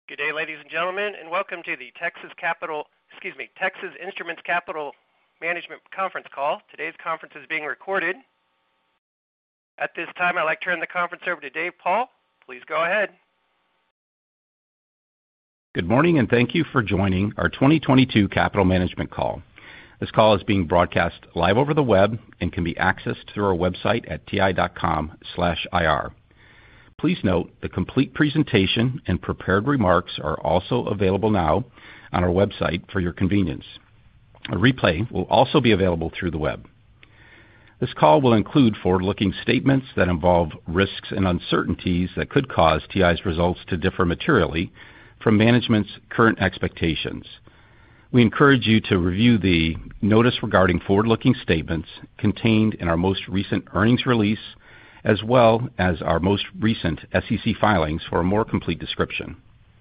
Good day, ladies and gentlemen, and welcome to the Texas Instruments Capital Management conference call. Today's conference is being recorded. At this time, I'd like to turn the conference over to Dave Paul. Please go ahead. Good morning, and thank you for joining our 2022 Capital Management call. This call is being broadcast live over the web and can be accessed through our website at ti.com/ir. Please note the complete presentation and prepared remarks are also available now on our website for your convenience. A replay will also be available through the web. This call will include forward-looking statements that involve risks and uncertainties that could cause TI's results to differ materially from management's current expectations. We encourage you to review the notice regarding forward-looking statements contained in our most recent earnings release, as well as our most recent SEC filings for a more complete description.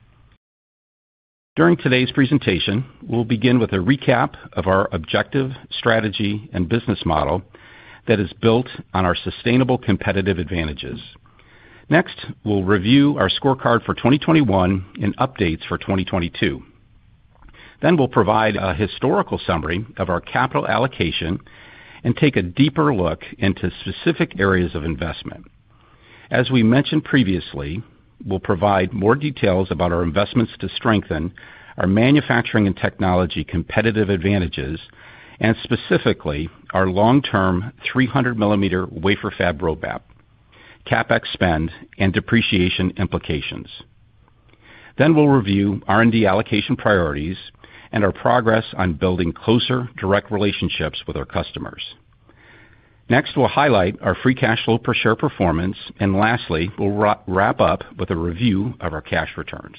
During today's presentation, we'll begin with a recap of our objective, strategy, and business model that is built on our sustainable competitive advantages. Next, we'll review our scorecard for 2021 and updates for 2022. Then we'll provide a historical summary of our capital allocation and take a deeper look into specific areas of investment. As we mentioned previously, we'll provide more details about our investments to strengthen our manufacturing and technology competitive advantages, and specifically our long-term 300-millimeter wafer fab roadmap, CapEx spend, and depreciation implications. Then we'll review R&D allocation priorities and our progress on building closer direct relationships with our customers. Next, we'll highlight our free cash flow per share performance, and lastly, we'll wrap up with a review of our cash returns.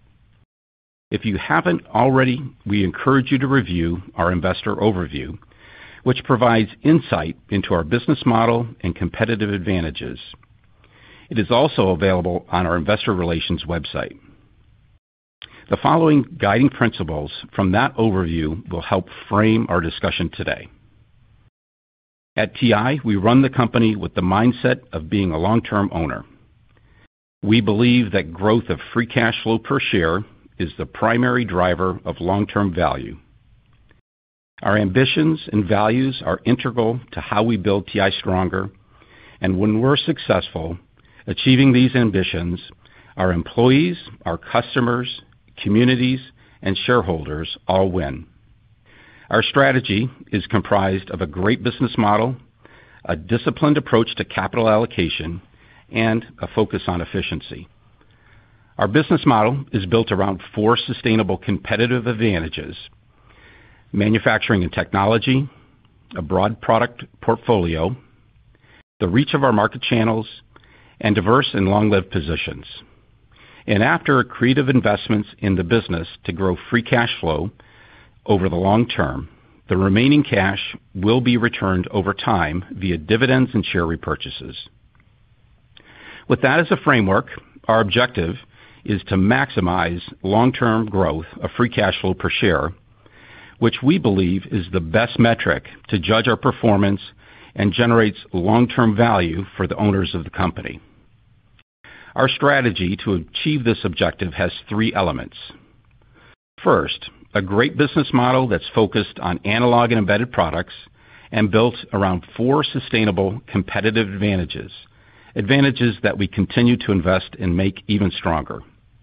If you haven't already, we encourage you to review our investor overview, which provides insight into our business model and competitive advantages. It is also available on our investor relations website. The following guiding principles from that overview will help frame our discussion today. At TI, we run the company with the mindset of being a long-term owner. We believe that growth of free cash flow per share is the primary driver of long-term value. Our ambitions and values are integral to how we build TI stronger, and when we're successful achieving these ambitions, our employees, our customers, communities, and shareholders all win. Our strategy is comprised of a great business model, a disciplined approach to capital allocation, and a focus on efficiency. Our business model is built around 4 sustainable competitive advantages: manufacturing and technology, a broad product portfolio, the reach of our market channels, and diverse and long-lived positions. And after accretive investments in the business to grow free cash flow over the long term, the remaining cash will be returned over time via dividends and share repurchases. With that as a framework, our objective is to maximize long-term growth of free cash flow per share, which we believe is the best metric to judge our performance and generates long-term value for the owners of the company. Our strategy to achieve this objective has 3 elements. First, a great business model that's focused on analog and embedded products and built around 4 sustainable competitive advantages that we continue to invest and make even stronger.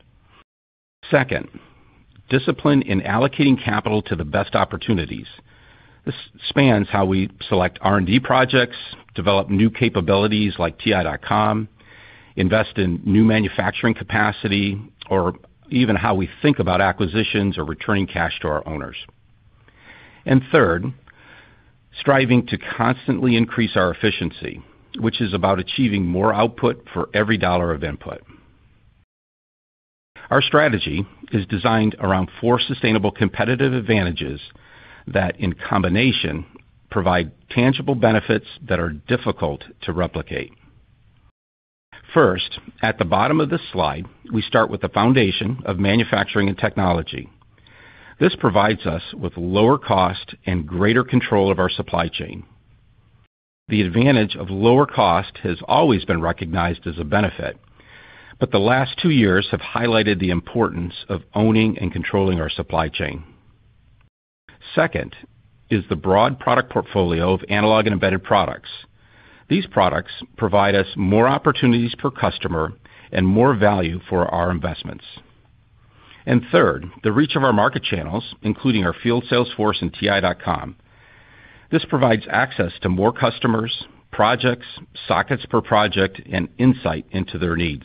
Second, discipline in allocating capital to the best opportunities. This spans how we select R&D projects, develop new capabilities like TI.com, invest in new manufacturing capacity, or even how we think about acquisitions or returning cash to our owners. And third, striving to constantly increase our efficiency, which is about achieving more output for every dollar of input. Our strategy is designed around 4 sustainable competitive advantages that, in combination, provide tangible benefits that are difficult to replicate. First, at the bottom of this slide, we start with the foundation of manufacturing and technology. This provides us with lower cost and greater control of our supply chain. The advantage of lower cost has always been recognized as a benefit, but the last 2 years have highlighted the importance of owning and controlling our supply chain. Second is the broad product portfolio of analog and embedded products. These products provide us more opportunities per customer and more value for our investments. And third, the reach of our market channels, including our field sales force and TI.com. This provides access to more customers, projects, sockets per project, and insight into their needs.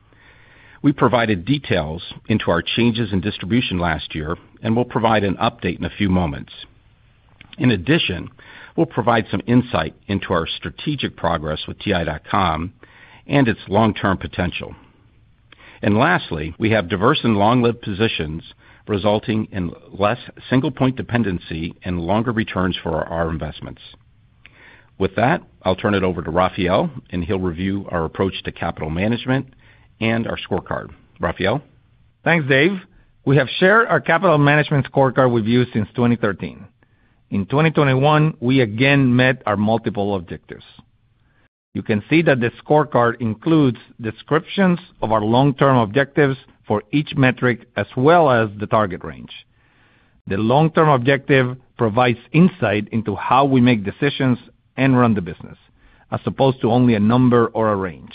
We provided details into our changes in distribution last year, and we'll provide an update in a few moments. In addition, we'll provide some insight into our strategic progress with TI.com and its long-term potential. And lastly, we have diverse and long-lived positions resulting in less single-point dependency and longer returns for our investments. With that, I'll turn it over to Rafael, and he'll review our approach to capital management and our scorecard. Rafael? Thanks, Dave. We have shared our capital management scorecard with you since 2013. In 2021, we again met our multiple objectives. You can see that the scorecard includes descriptions of our long-term objectives for each metric as well as the target range. The long-term objective provides insight into how we make decisions and run the business, as opposed to only a number or a range.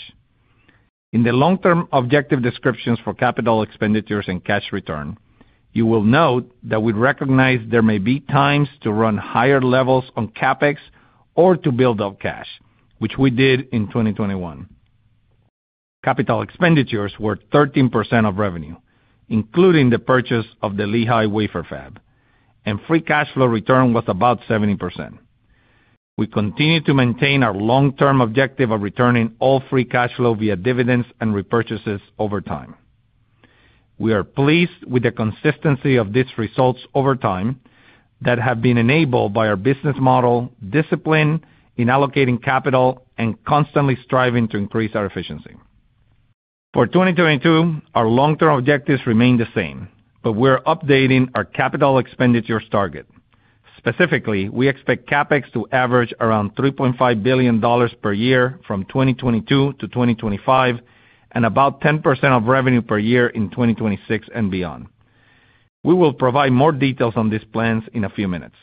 In the long-term objective descriptions for capital expenditures and cash return, you will note that we recognize there may be times to run higher levels on CapEx or to build up cash, which we did in 2021. Capital expenditures were 13% of revenue, including the purchase of the Lehi wafer fab, and free cash flow return was about 70%. We continue to maintain our long-term objective of returning all free cash flow via dividends and repurchases over time. We are pleased with the consistency of these results over time that have been enabled by our business model, discipline in allocating capital, and constantly striving to increase our efficiency. For 2022, our long-term objectives remain the same, but we're updating our capital expenditures target. Specifically, we expect CapEx to average around $3.5 billion per year from 2022 to 2025, and about 10% of revenue per year in 2026 and beyond. We will provide more details on these plans in a few minutes.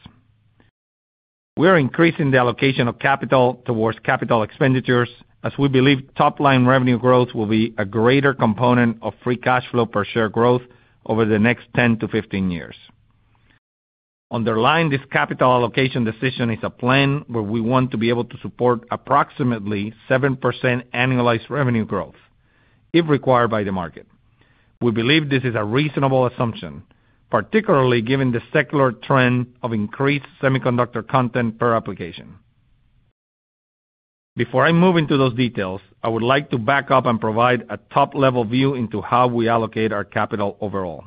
We are increasing the allocation of capital towards capital expenditures as we believe top-line revenue growth will be a greater component of free cash flow per share growth over the next 10 to 15 years. Underlying this capital allocation decision is a plan where we want to be able to support approximately 7% annualized revenue growth, if required by the market. We believe this is a reasonable assumption, particularly given the secular trend of increased semiconductor content per application. Before I move into those details, I would like to back up and provide a top-level view into how we allocate our capital overall.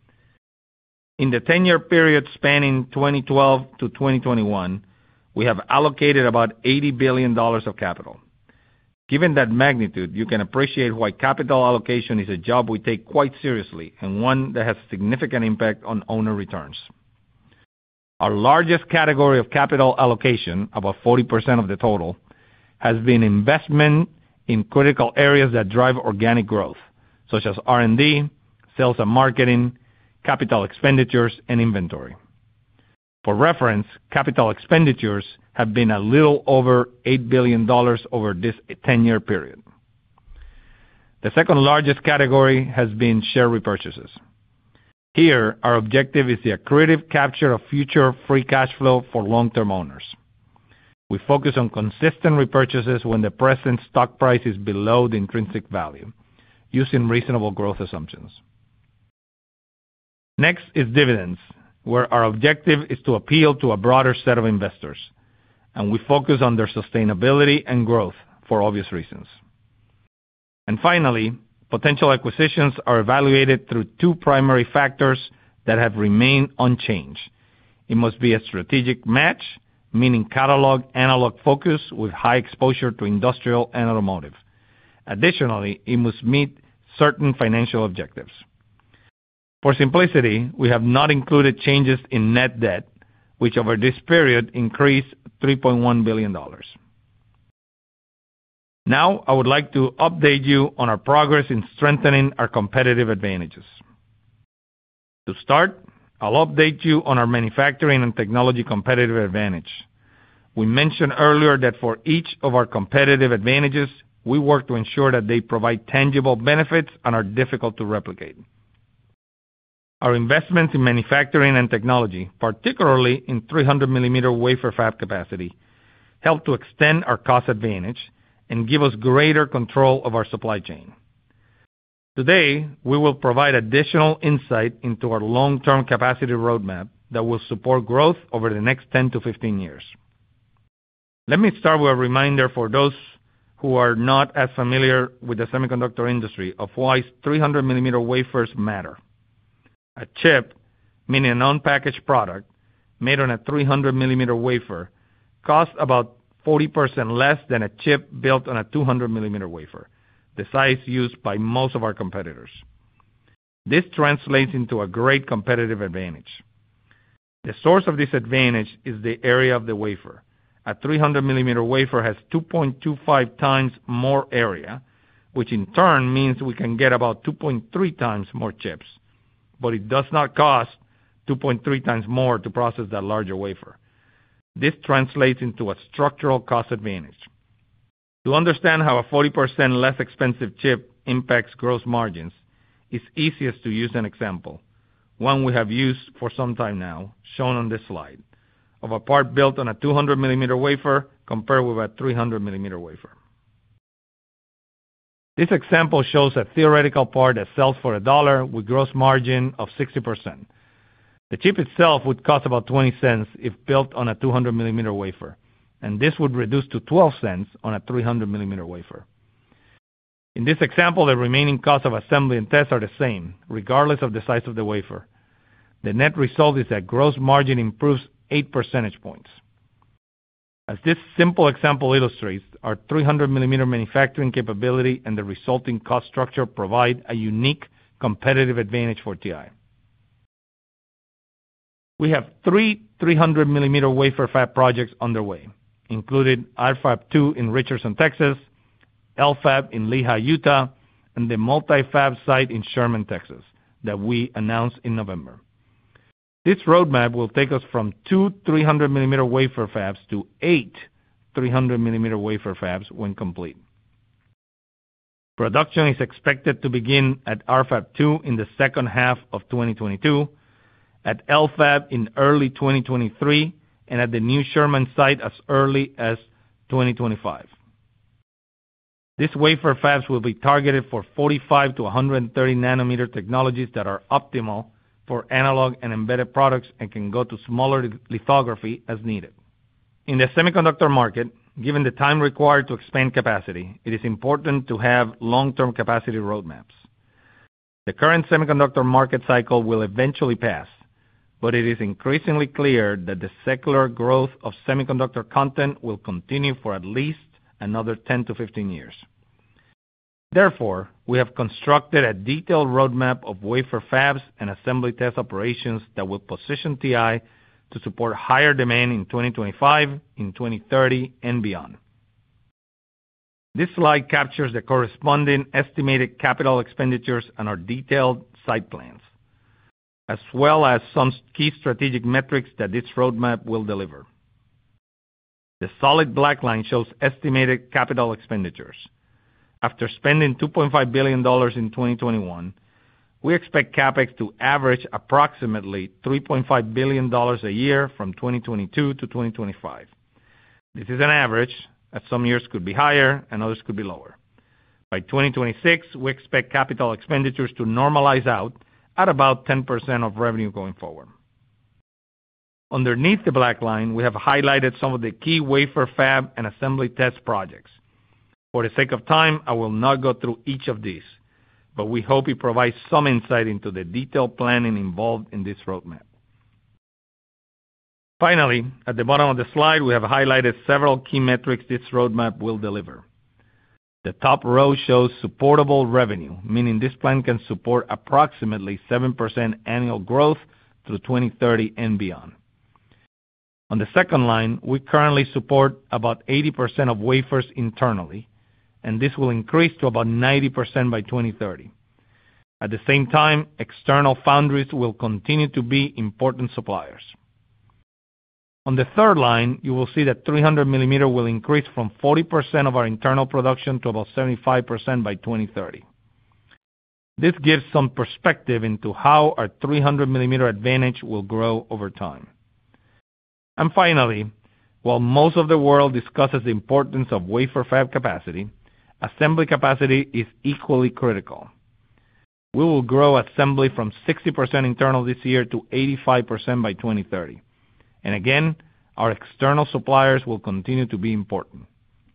In the 10-year period spanning 2012 to 2021, we have allocated about $80 billion of capital. Given that magnitude, you can appreciate why capital allocation is a job we take quite seriously and one that has significant impact on owner returns. Our largest category of capital allocation, about 40% of the total, has been investment in critical areas that drive organic growth, such as R&D, sales and marketing, capital expenditures, and inventory. For reference, capital expenditures have been a little over $8 billion over this 10-year period. The second largest category has been share repurchases. Here, our objective is the accretive capture of future free cash flow for long-term owners. We focus on consistent repurchases when the present stock price is below the intrinsic value, using reasonable growth assumptions. Next is dividends, where our objective is to appeal to a broader set of investors, and we focus on their sustainability and growth for obvious reasons. And finally, potential acquisitions are evaluated through two primary factors that have remained unchanged. It must be a strategic match, meaning catalog analog focus with high exposure to industrial and automotive. Additionally, it must meet certain financial objectives. For simplicity, we have not included changes in net debt, which over this period increased $3.1 billion. Now, I would like to update you on our progress in strengthening our competitive advantages. To start, I'll update you on our manufacturing and technology competitive advantage. We mentioned earlier that for each of our competitive advantages, we work to ensure that they provide tangible benefits and are difficult to replicate. Our investments in manufacturing and technology, particularly in 300-millimeter wafer fab capacity, help to extend our cost advantage and give us greater control of our supply chain. Today, we will provide additional insight into our long-term capacity roadmap that will support growth over the next 10 to 15 years. Let me start with a reminder for those who are not as familiar with the semiconductor industry of why 300-millimeter wafers matter. A chip, meaning an unpackaged product, made on a 300-millimeter wafer, costs about 40% less than a chip built on a 200-millimeter wafer, the size used by most of our competitors. This translates into a great competitive advantage. The source of this advantage is the area of the wafer. A 300-millimeter wafer has 2.25 times more area, which in turn means we can get about 2.3 times more chips, but it does not cost 2.3 times more to process that larger wafer. This translates into a structural cost advantage. To understand how a 40% less expensive chip impacts gross margins, it's easiest to use an example, one we have used for some time now, shown on this slide, of a part built on a 200-millimeter wafer compared with a 300-millimeter wafer. This example shows a theoretical part that sells for $1 with gross margin of 60%. The chip itself would cost about 20 cents if built on a 200-millimeter wafer, and this would reduce to 12 cents on a 300-millimeter wafer. In this example, the remaining costs of assembly and test are the same, regardless of the size of the wafer. The net result is that gross margin improves 8 percentage points. As this simple example illustrates, our 300-millimeter manufacturing capability and the resulting cost structure provide a unique competitive advantage for TI. We have 3 300-millimeter wafer fab projects underway, including RFAB 2 in Richardson, Texas, LFAB in Lehi, Utah, and the multi-fab site in Sherman, Texas, that we announced in November. This roadmap will take us from 2 300-millimeter wafer fabs to 8 300-millimeter wafer fabs when complete. Production is expected to begin at RFAB 2 in the second half of 2022, at LFAB in early 2023, and at the new Sherman site as early as 2025. These wafer fabs will be targeted for 45 to 130 nanometer technologies that are optimal for analog and embedded products and can go to smaller lithography as needed. In the semiconductor market, given the time required to expand capacity, it is important to have long-term capacity roadmaps. The current semiconductor market cycle will eventually pass, but it is increasingly clear that the secular growth of semiconductor content will continue for at least another 10 to 15 years. Therefore, we have constructed a detailed roadmap of wafer fabs and assembly test operations that will position TI to support higher demand in 2025, in 2030, and beyond. This slide captures the corresponding estimated capital expenditures and our detailed site plans, as well as some key strategic metrics that this roadmap will deliver. The solid black line shows estimated capital expenditures. After spending $2.5 billion in 2021, we expect CapEx to average approximately $3.5 billion a year from 2022 to 2025. This is an average, as some years could be higher and others could be lower. By 2026, we expect capital expenditures to normalize out at about 10% of revenue going forward. Underneath the black line, we have highlighted some of the key wafer fab and assembly test projects. For the sake of time, I will not go through each of these, but we hope it provides some insight into the detailed planning involved in this roadmap. Finally, at the bottom of the slide, we have highlighted several key metrics this roadmap will deliver. The top row shows supportable revenue, meaning this plan can support approximately 7% annual growth through 2030 and beyond. On the second line, we currently support about 80% of wafers internally, and this will increase to about 90% by 2030. At the same time, external foundries will continue to be important suppliers. On the third line, you will see that 300 millimeter will increase from 40% of our internal production to about 75% by 2030. This gives some perspective into how our 300 millimeter advantage will grow over time. And finally, while most of the world discusses the importance of wafer fab capacity, assembly capacity is equally critical. We will grow assembly from 60% internal this year to 85% by 2030. And again, our external suppliers will continue to be important.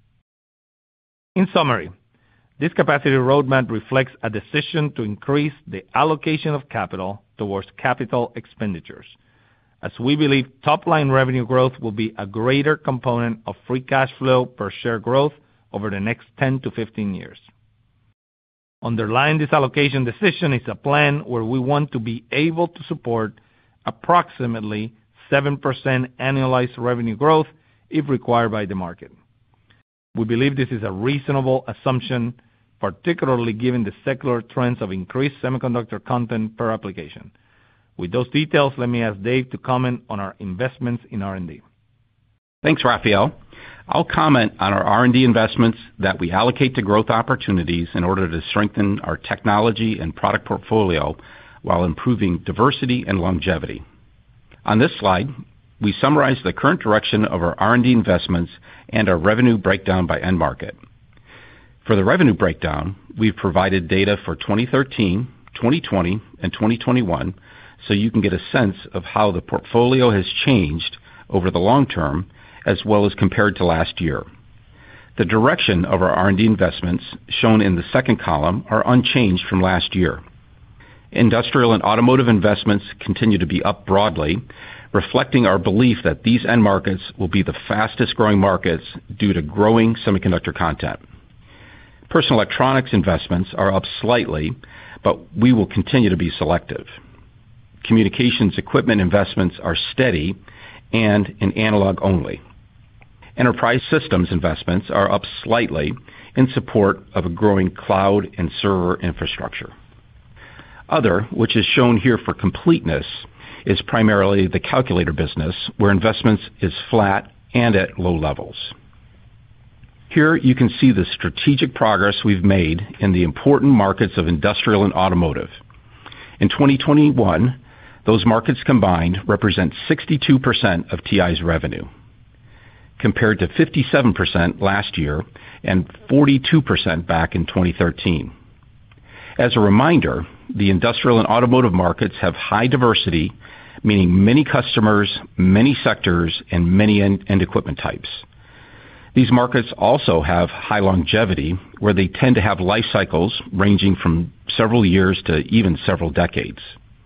In summary, this capacity roadmap reflects a decision to increase the allocation of capital towards capital expenditures, as we believe top-line revenue growth will be a greater component of free cash flow per share growth over the next 10 to 15 years. Underlying this allocation decision is a plan where we want to be able to support approximately 7% annualized revenue growth if required by the market. We believe this is a reasonable assumption, particularly given the secular trends of increased semiconductor content per application. With those details, let me ask Dave to comment on our investments in R&D. Thanks, Rafael. I'll comment on our R&D investments that we allocate to growth opportunities in order to strengthen our technology and product portfolio while improving diversity and longevity. On this slide, we summarize the current direction of our R&D investments and our revenue breakdown by end market. For the revenue breakdown, we've provided data for 2013, 2020, and 2021, so you can get a sense of how the portfolio has changed over the long term, as well as compared to last year. The direction of our R&D investments, shown in the second column, are unchanged from last year. Industrial and automotive investments continue to be up broadly, reflecting our belief that these end markets will be the fastest-growing markets due to growing semiconductor content. Personal electronics investments are up slightly, but we will continue to be selective. Communications equipment investments are steady and in analog only. Enterprise systems investments are up slightly in support of a growing cloud and server infrastructure. Other, which is shown here for completeness, is primarily the calculator business, where investments is flat and at low levels. Here you can see the strategic progress we've made in the important markets of industrial and automotive. In 2021, those markets combined represent 62% of TI's revenue, compared to 57% last year and 42% back in 2013. As a reminder, the industrial and automotive markets have high diversity, meaning many customers, many sectors, and many end equipment types. These markets also have high longevity, where they tend to have life cycles ranging from several years to even several decades.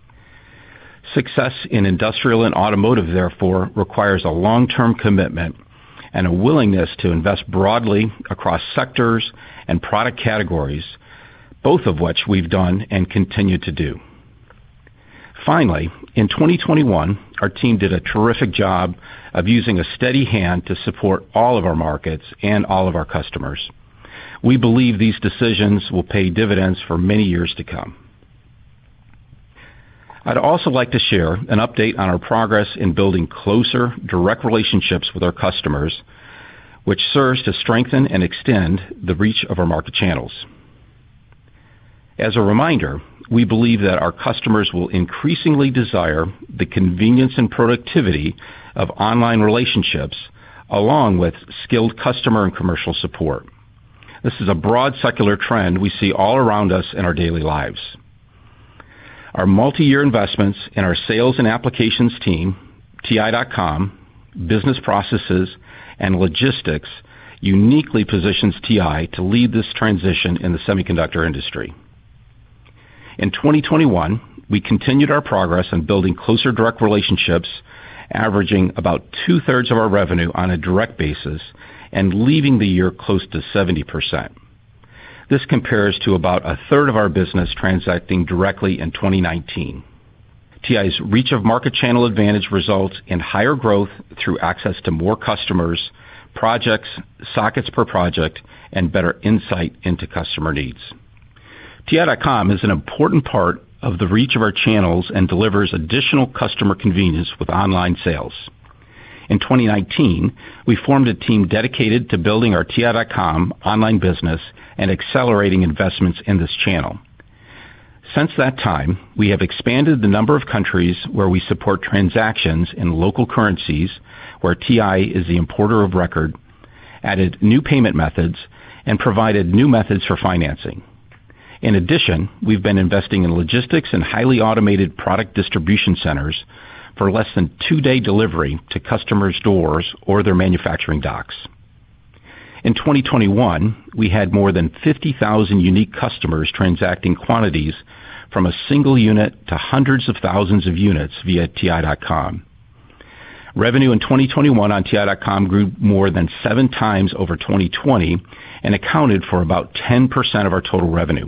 Success in industrial and automotive, therefore, requires a long-term commitment and a willingness to invest broadly across sectors and product categories, both of which we've done and continue to do. Finally, in 2021, our team did a terrific job of using a steady hand to support all of our markets and all of our customers. We believe these decisions will pay dividends for many years to come. I'd also like to share an update on our progress in building closer, direct relationships with our customers, which serves to strengthen and extend the reach of our market channels. As a reminder, we believe that our customers will increasingly desire the convenience and productivity of online relationships, along with skilled customer and commercial support. This is a broad secular trend we see all around us in our daily lives. Our multi-year investments in our sales and applications team, TI.com, business processes, and logistics uniquely positions TI to lead this transition in the semiconductor industry. In 2021, we continued our progress in building closer direct relationships, averaging about 2/3 of our revenue on a direct basis and leaving the year close to 70%. This compares to about 1/3 of our business transacting directly in 2019. TI's reach of market channel advantage results in higher growth through access to more customers, projects, sockets per project, and better insight into customer needs. TI.com is an important part of the reach of our channels and delivers additional customer convenience with online sales. In 2019, we formed a team dedicated to building our TI.com online business and accelerating investments in this channel. Since that time, we have expanded the number of countries where we support transactions in local currencies, where TI is the importer of record, added new payment methods, and provided new methods for financing. In addition, we've been investing in logistics and highly automated product distribution centers for less than 2-day delivery to customers' doors or their manufacturing docks. In 2021, we had more than 50,000 unique customers transacting quantities from a single unit to hundreds of thousands of units via TI.com. Revenue in 2021 on TI.com grew more than 7 times over 2020 and accounted for about 10% of our total revenue.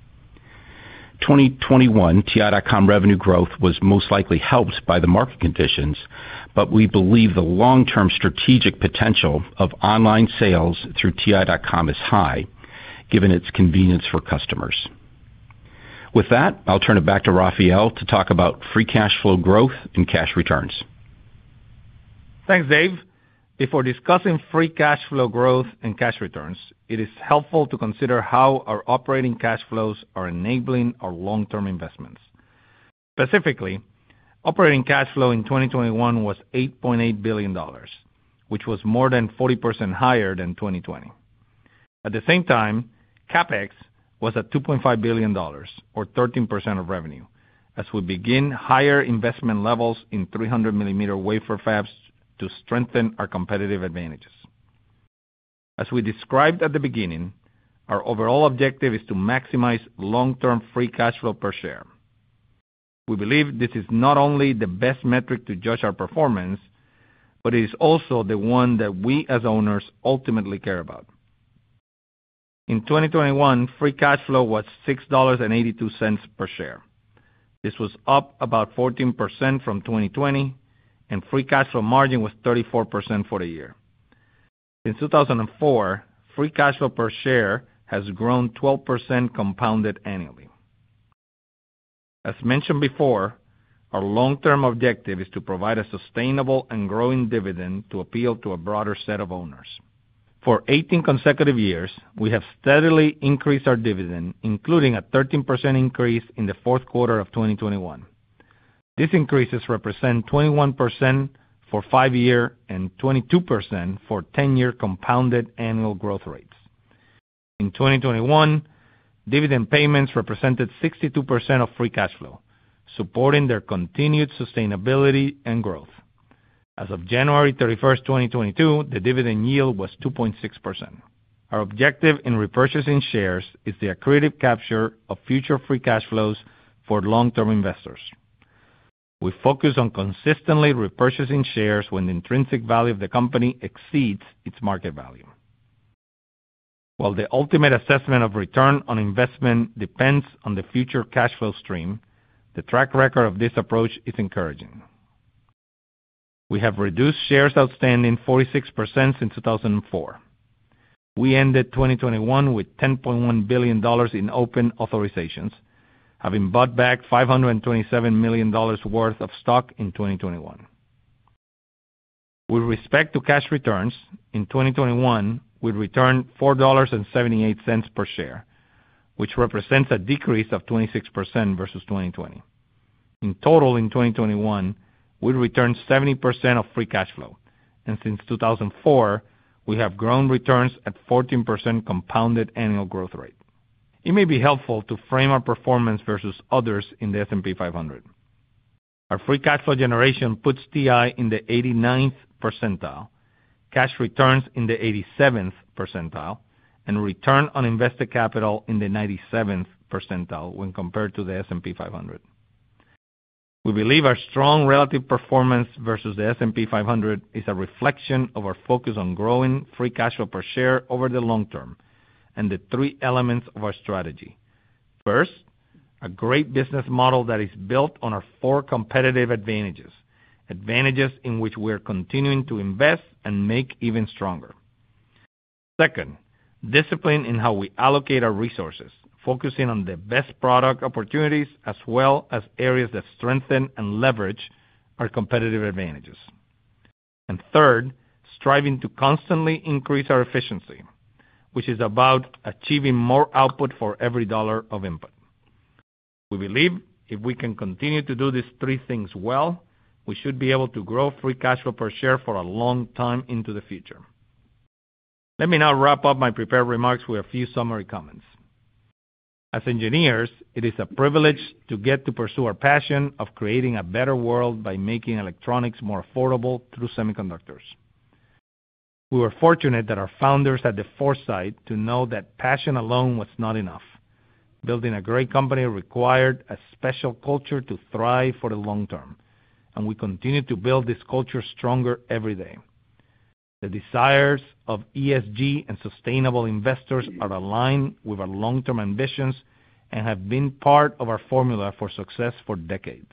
2021 TI.com revenue growth was most likely helped by the market conditions, but we believe the long-term strategic potential of online sales through TI.com is high, given its convenience for customers. With that, I'll turn it back to Rafael to talk about free cash flow growth and cash returns. Thanks, Dave. Before discussing free cash flow growth and cash returns, it is helpful to consider how our operating cash flows are enabling our long-term investments. Specifically, operating cash flow in 2021 was $8.8 billion, which was more than 40% higher than 2020. At the same time, CapEx was at $2.5 billion, or 13% of revenue, as we begin higher investment levels in 300-millimeter wafer fabs to strengthen our competitive advantages. As we described at the beginning, our overall objective is to maximize long-term free cash flow per share. We believe this is not only the best metric to judge our performance, but it is also the one that we as owners ultimately care about. In 2021, free cash flow was $6.82 per share. This was up about 14% from 2020, and free cash flow margin was 34% for the year. Since 2004, free cash flow per share has grown 12% compounded annually. As mentioned before, our long-term objective is to provide a sustainable and growing dividend to appeal to a broader set of owners. For 18 consecutive years, we have steadily increased our dividend, including a 13% increase in the fourth quarter of 2021. These increases represent 21% for 5-year and 22% for 10-year compounded annual growth rates. In 2021, dividend payments represented 62% of free cash flow, supporting their continued sustainability and growth. As of January 31st, 2022, the dividend yield was 2.6%. Our objective in repurchasing shares is the accretive capture of future free cash flows for long-term investors. We focus on consistently repurchasing shares when the intrinsic value of the company exceeds its market value. While the ultimate assessment of return on investment depends on the future cash flow stream, the track record of this approach is encouraging. We have reduced shares outstanding 46% since 2004. We ended 2021 with $10.1 billion in open authorizations, having bought back $527 million worth of stock in 2021. With respect to cash returns, in 2021, we returned $4.78 per share, which represents a decrease of 26% versus 2020. In total, in 2021, we returned 70% of free cash flow, and since 2004, we have grown returns at 14% compounded annual growth rate. It may be helpful to frame our performance versus others in the S&P 500. Our free cash flow generation puts TI in the 89th percentile, cash returns in the 87th percentile, and return on invested capital in the 97th percentile when compared to the S&P 500. We believe our strong relative performance versus the S&P 500 is a reflection of our focus on growing free cash flow per share over the long term and the 3 elements of our strategy. First, a great business model that is built on our 4 competitive advantages advantages in which we're continuing to invest and make even stronger. Second, discipline in how we allocate our resources, focusing on the best product opportunities as well as areas that strengthen and leverage our competitive advantages. And third, striving to constantly increase our efficiency, which is about achieving more output for every dollar of input. We believe if we can continue to do these three things well, we should be able to grow free cash flow per share for a long time into the future. Let me now wrap up my prepared remarks with a few summary comments. As engineers, it is a privilege to get to pursue our passion of creating a better world by making electronics more affordable through semiconductors. We were fortunate that our founders had the foresight to know that passion alone was not enough. Building a great company required a special culture to thrive for the long term, and we continue to build this culture stronger every day. The desires of ESG and sustainable investors are aligned with our long-term ambitions and have been part of our formula for success for decades.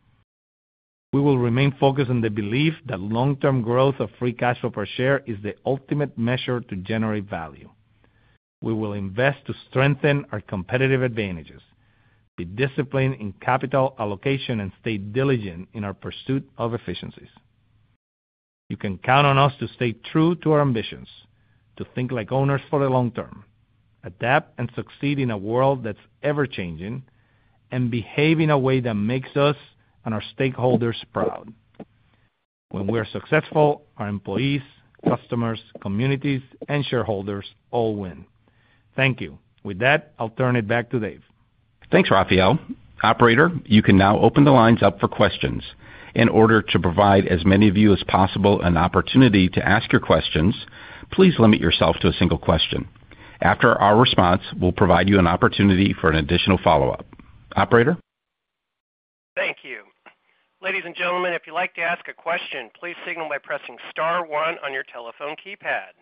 We will remain focused on the belief that long-term growth of free cash flow per share is the ultimate measure to generate value. We will invest to strengthen our competitive advantages, be disciplined in capital allocation, and stay diligent in our pursuit of efficiencies. You can count on us to stay true to our ambitions, to think like owners for the long term, adapt and succeed in a world that's ever-changing, and behave in a way that makes us and our stakeholders proud. When we are successful, our employees, customers, communities, and shareholders all win. Thank you. With that, I'll turn it back to Dave. Thanks, Rafael. Operator, you can now open the lines up for questions. In order to provide as many of you as possible an opportunity to ask your questions, please limit yourself to a single question. After our response, we'll provide you an opportunity for an additional follow-up. Operator? Thank you. Ladies and gentlemen, if you'd like to ask a question, please signal by pressing star one on your telephone keypad.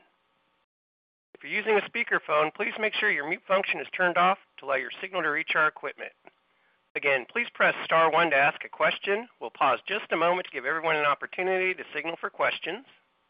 If you're using a speakerphone, please make sure your mute function is turned off to allow your signal to reach our equipment. Again, please press star one to ask a question. We'll pause just a moment to give everyone an opportunity to signal for questions.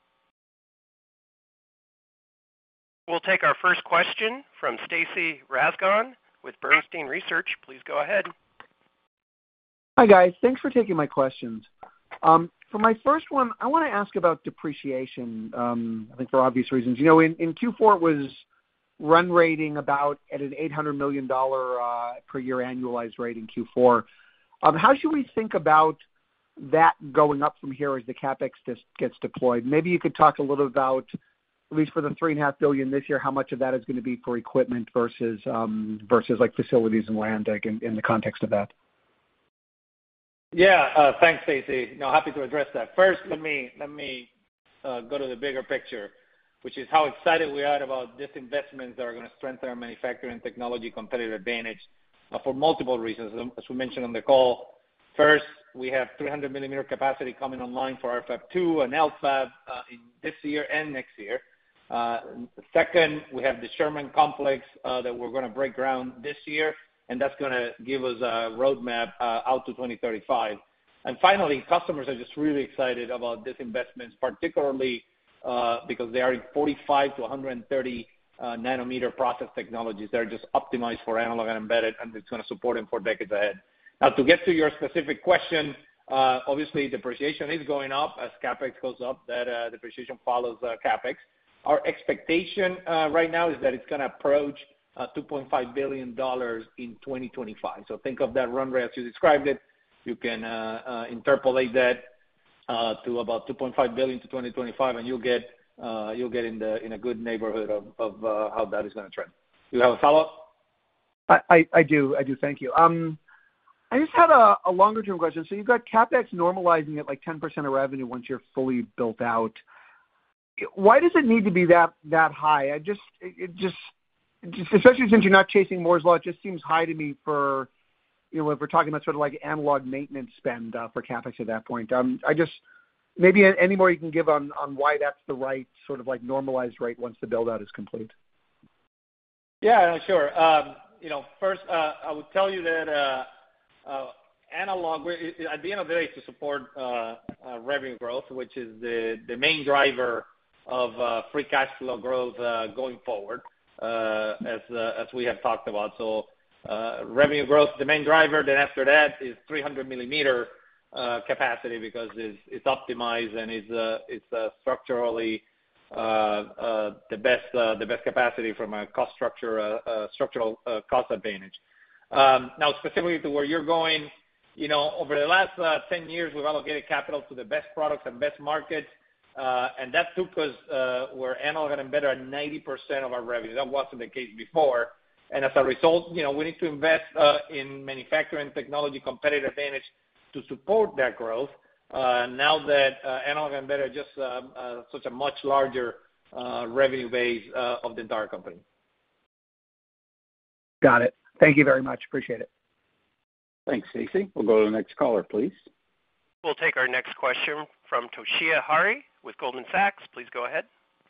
We'll take our first question from Stacy Rasgon with Bernstein Research. Please go ahead. Hi, guys. Thanks for taking my questions. For my first one, I want to ask about depreciation, I think for obvious reasons. You know, in Q4 it was run rating about at an $800 million per year annualized rate in Q4. How should we think about that going up from here as the CapEx gets deployed? Maybe you could talk a little about, at least for the $3.5 billion this year, how much of that is going to be for equipment versus like facilities and land, like in the context of that. Yeah, thanks, Stacy. No, happy to address that. First, let me go to the bigger picture, which is how excited we are about these investments that are going to strengthen our manufacturing technology competitive advantage for multiple reasons. As we mentioned on the call, first, we have 300 millimeter capacity coming online for our Fab 2 and LFAB in this year and next year. Second, we have the Sherman complex that we're going to break ground this year, and that's going to give us a roadmap out to 2035. And finally, customers are just really excited about these investments, particularly because they are in 45 to 130 nanometer process technologies that are just optimized for analog and embedded, and it's going to support them for decades ahead. Now, to get to your specific question, obviously depreciation is going up as CapEx goes up. That depreciation follows CapEx. Our expectation right now is that it's going to approach $2.5 billion in 2025. So think of that run rate as you described it. You can interpolate that to about $2.5 billion to 2025, and you'll get in a good neighborhood of how that is going to trend. Do you have a follow-up? I do. Thank you. I just had a longer term question. So you've got CapEx normalizing at like 10% of revenue once you're fully built out. Why does it need to be that high? It just especially since you're not chasing Moore's Law, it just seems high to me for, you know, if we're talking about sort of like analog maintenance spend for CapEx at that point. I just maybe any more you can give on why that's the right sort of like normalized rate once the build out is complete. Yeah, sure. You know, first I would tell you that analog, at the end of the day, to support revenue growth, which is the main driver of free cash flow growth going forward, as we have talked about. So revenue growth, the main driver. Then after that is 300 millimeter capacity because it's optimized and it's structurally the best capacity from a cost structure, structural cost advantage. Now, specifically to where you're going, over the last 10 years, we've allocated capital to the best products and best markets, and that took us where analog and embedded are 90% of our revenue. That wasn't the case before. And as a result, we need to invest in manufacturing technology competitive advantage to support that growth. Now that analog and embedded are just such a much larger revenue base of the entire company. Got it. Thank you very much. Appreciate it. Thanks, Stacy. We'll go to the next caller, please. We'll take our next question from Toshiya Hari with Goldman Sachs. Please go ahead.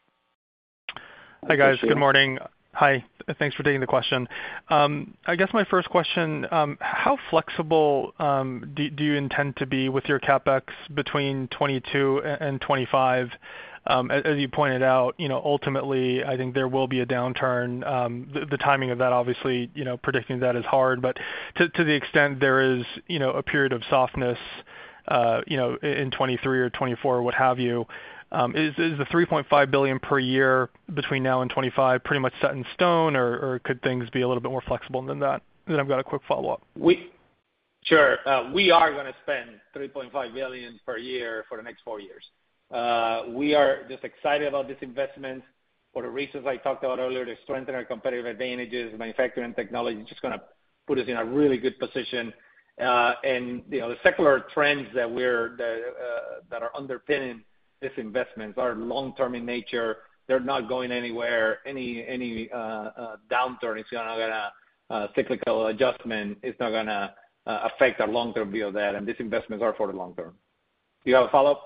Hi, guys. Good morning. Hi. Thanks for taking the question. I guess my first question, how flexible do you intend to be with your CapEx between 22 and 25? As you pointed out, ultimately, I think there will be a downturn. The timing of that, obviously, predicting that is hard. But to the extent there is, a period of softness, in 23 or 24 or what have you, is the $3.5 billion per year between now and 25 pretty much set in stone, or could things be a little bit more flexible than that? Then I've got a quick follow-up. Sure. We are going to spend $3.5 billion per year for the next 4 years. We are just excited about this investment for the reasons I talked about earlier, to strengthen our competitive advantages, manufacturing technology, just going to put us in a really good position. And the secular trends that are underpinning these investments are long-term in nature. They're not going anywhere. Any downturn is not going to cyclical adjustment is not going to affect our long-term view of that. And these investments are for the long term. Do you have a follow-up?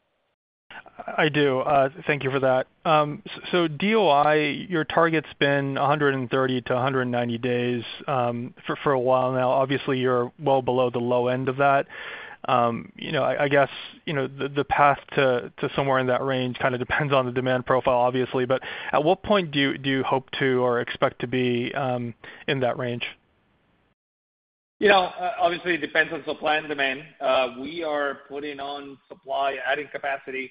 I do. Thank you for that. So DOI, your target's been 130 to 190 days for a while now. Obviously, you're well below the low end of that. I guess the path to somewhere in that range kind of depends on the demand profile, obviously. But at what point do you hope to or expect to be in that range? Obviously, it depends on supply and demand. We are putting on supply, adding capacity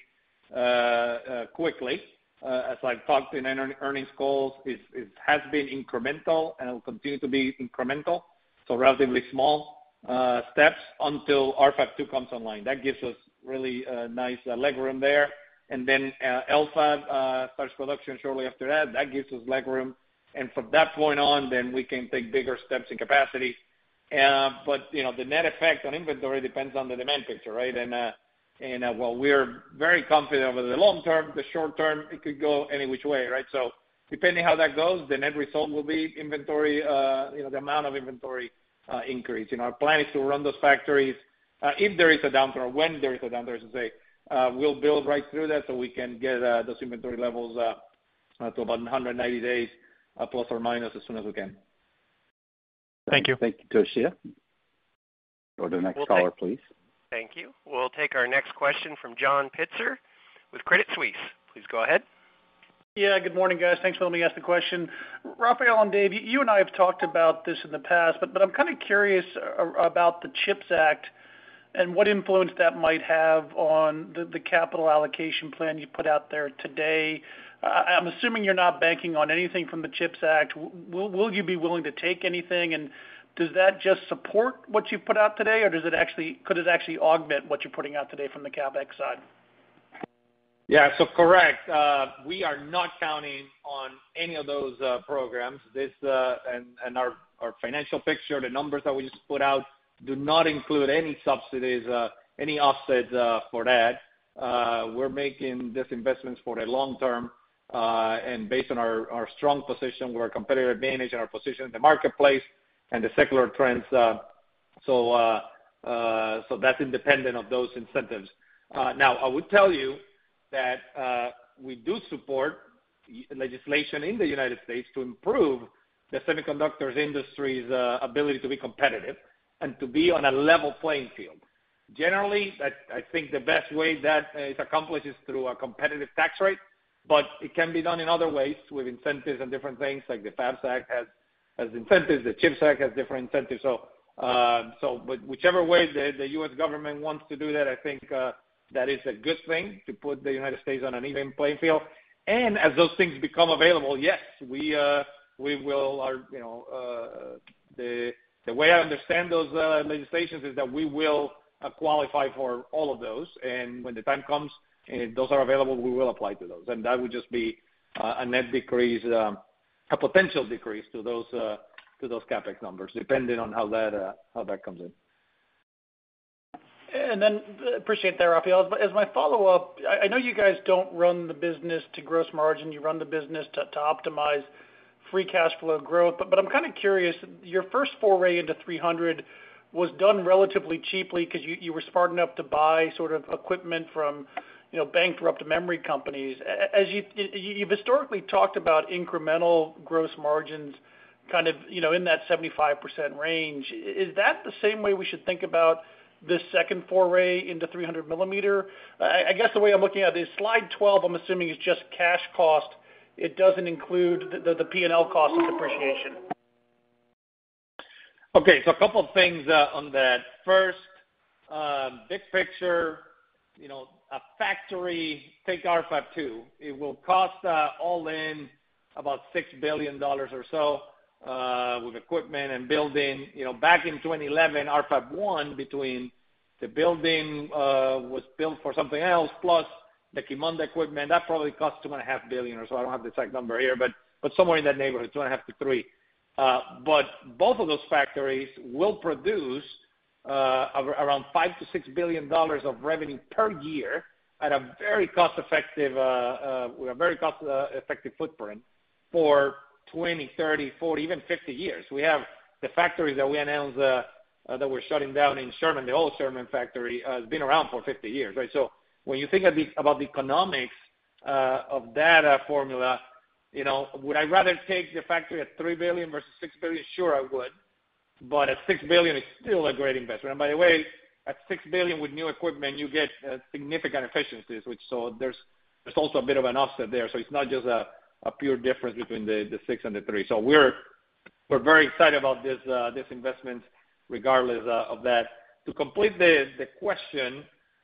quickly. As I've talked in earnings calls, it has been incremental and it will continue to be incremental, so relatively small steps until RFAB 2 comes online. That gives us really nice leg room there. And then LFAB starts production shortly after that. That gives us leg room. And from that point on, then we can take bigger steps in capacity. But the net effect on inventory depends on the demand picture, right? And while we're very confident over the long term, the short term, it could go any which way, right? So depending how that goes, the net result will be inventory, the amount of inventory increase. Our plan is to run those factories. If there is a downturn, or when there is a downturn, I should say, we'll build right through that so we can get those inventory levels to about 190 days, plus or minus, as soon as we can. Thank you. Thank you, Toshiya. Go to the next caller, please. Thank you. We'll take our next question from John Pitzer with Credit Suisse. Please go ahead. Yeah, good morning, guys. Thanks for letting me ask the question. Rafael and Dave, you and I have talked about this in the past, but I'm kind of curious about the CHIPS Act and what influence that might have on the capital allocation plan you put out there today. I'm assuming you're not banking on anything from the CHIPS Act. Will you be willing to take anything? And does that just support what you've put out today, or could it actually augment what you're putting out today from the CapEx side? Yeah, so correct. We are not counting on any of those programs. This and our financial picture, the numbers that we just put out, do not include any subsidies, any offsets for that. We're making these investments for the long term, and based on our strong position with our competitive advantage and our position in the marketplace and the secular trends. So that's independent of those incentives. Now, I would tell you that we do support legislation in the United States to improve the semiconductors industry's ability to be competitive. and to be on a level playing field. Generally, I think the best way that is accomplished is through a competitive tax rate, but it can be done in other ways with incentives and different things, like the FABS Act has incentives, the CHIPS Act has different incentives. But whichever way the U.S. government wants to do that, I think that is a good thing to put the United States on an even playing field. And as those things become available, yes, we will. The way I understand those legislations is that we will qualify for all of those, and when the time comes and those are available, we will apply to those, and that would just be a net decrease, a potential decrease to those capex numbers, depending on how that comes in. And then appreciate that, Rafael. As my follow-up, I know you guys don't run the business to gross margin. You run the business to optimize free cash flow growth. But I'm kind of curious, your first foray into 300 was done relatively cheaply because you were smart enough to buy sort of equipment from, bankrupt memory companies. As you've historically talked about incremental gross margins kind of, in that 75% range. Is that the same way we should think about this second foray into 300 millimeter? I guess the way I'm looking at it is slide 12, I'm assuming, is just cash cost. It doesn't include the P&L cost of depreciation. Okay, so a couple of things on that. First, big picture, a factory, take RFAB 2, it will cost all in about $6 billion or so with equipment and building. Back in 2011, RFAB 1, between the building was built for something else, plus the Qimonda equipment, that probably cost $2.5 billion or so. I don't have the exact number here, but somewhere in that neighborhood, 2.5 to 3. But both of those factories will produce around $5 to $6 billion of revenue per year at a very cost-effective, with a very cost-effective footprint for 20, 30, 40, even 50 years. We have the factories that we announced that we're shutting down in Sherman, the old Sherman factory, has been around for 50 years, right? So when you think about the economics of that formula, would I rather take the factory at $3 billion versus $6 billion? Sure, I would. But at $6 billion, it's still a great investment. And by the way, at $6 billion with new equipment, you get significant efficiencies, so there's also a bit of an offset there. So it's not just a pure difference between the 6 and the 3. So we're very excited about this investment, regardless of that. To complete the question,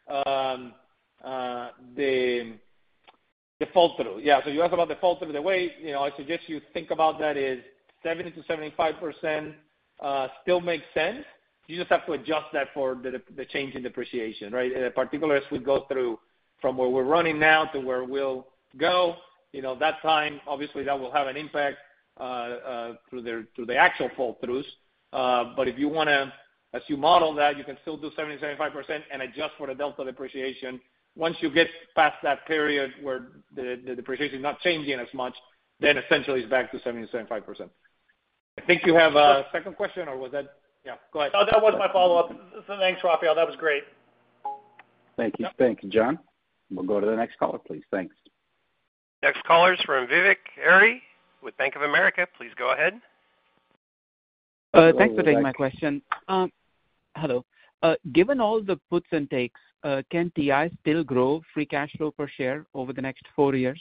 the fall through. Yeah. So you asked about the fall through. The way I suggest you think about that is 70 to 75% still makes sense. You just have to adjust that for the change in depreciation, right? Particularly as we go through from where we're running now to where we'll go. That time, obviously, that will have an impact through the actual fall throughs. But if you want to, as you model that, you can still do 70, 75% and adjust for the delta depreciation. Once you get past that period where the depreciation is not changing as much, then essentially it's back to 70 to 75%. I think you have a second question, or was that? Yeah, go ahead. No, that was my follow-up. So thanks, Rafael. That was great. Thank you. Yep. Thank you, John. We'll go to the next caller, please. Thanks. Next caller is from Vivek Arya with Bank of America. Please go ahead. Thanks for taking my question. Hello. Given all the puts and takes, can TI still grow free cash flow per share over the next 4 years?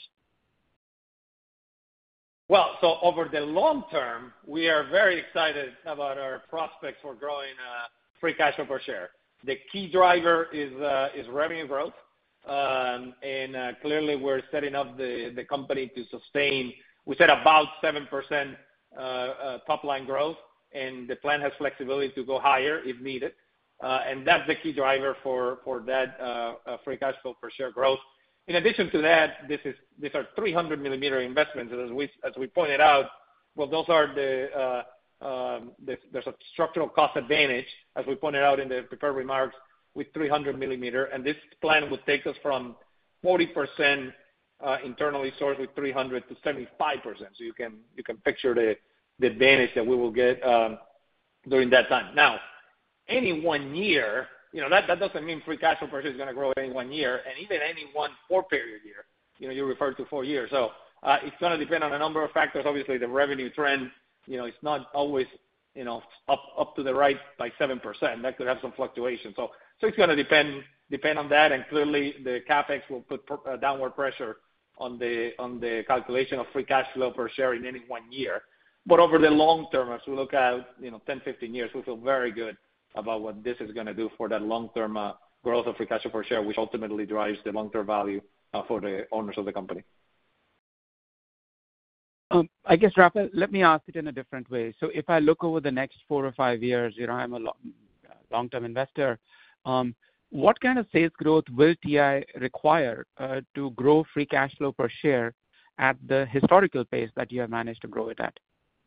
Well, so over the long term, we are very excited about our prospects for growing free cash flow per share. The key driver is revenue growth, and clearly we're setting up the company to sustain. We said about 7% top line growth, and the plan has flexibility to go higher if needed, and that's the key driver for that free cash flow per share growth. In addition to that, these are 300 millimeter investments, as we pointed out. Well, those are there's a structural cost advantage, as we pointed out in the prepared remarks, with 300 millimeter, and this plan would take us from 40% internally sourced with 300 to 75%. So you can picture the advantage that we will get during that time. Now, any 1 year, that doesn't mean free cash flow per share is going to grow any 1 year, and even any 1 4-period year. You refer to 4 years. So it's going to depend on a number of factors. Obviously, the revenue trend, it's not always up to the right by 7%. That could have some fluctuation. So it's going to depend on that, and clearly the capex will put downward pressure on the calculation of free cash flow per share in any 1 year. But over the long term, as we look at 10, 15 years, we feel very good about what this is going to do for that long-term growth of free cash flow per share, which ultimately drives the long-term value for the owners of the company. I guess, Rafael, let me ask it in a different way. So if I look over the next 4 or 5 years, I'm a long-term investor. What kind of sales growth will TI require to grow free cash flow per share at the historical pace that you have managed to grow it at?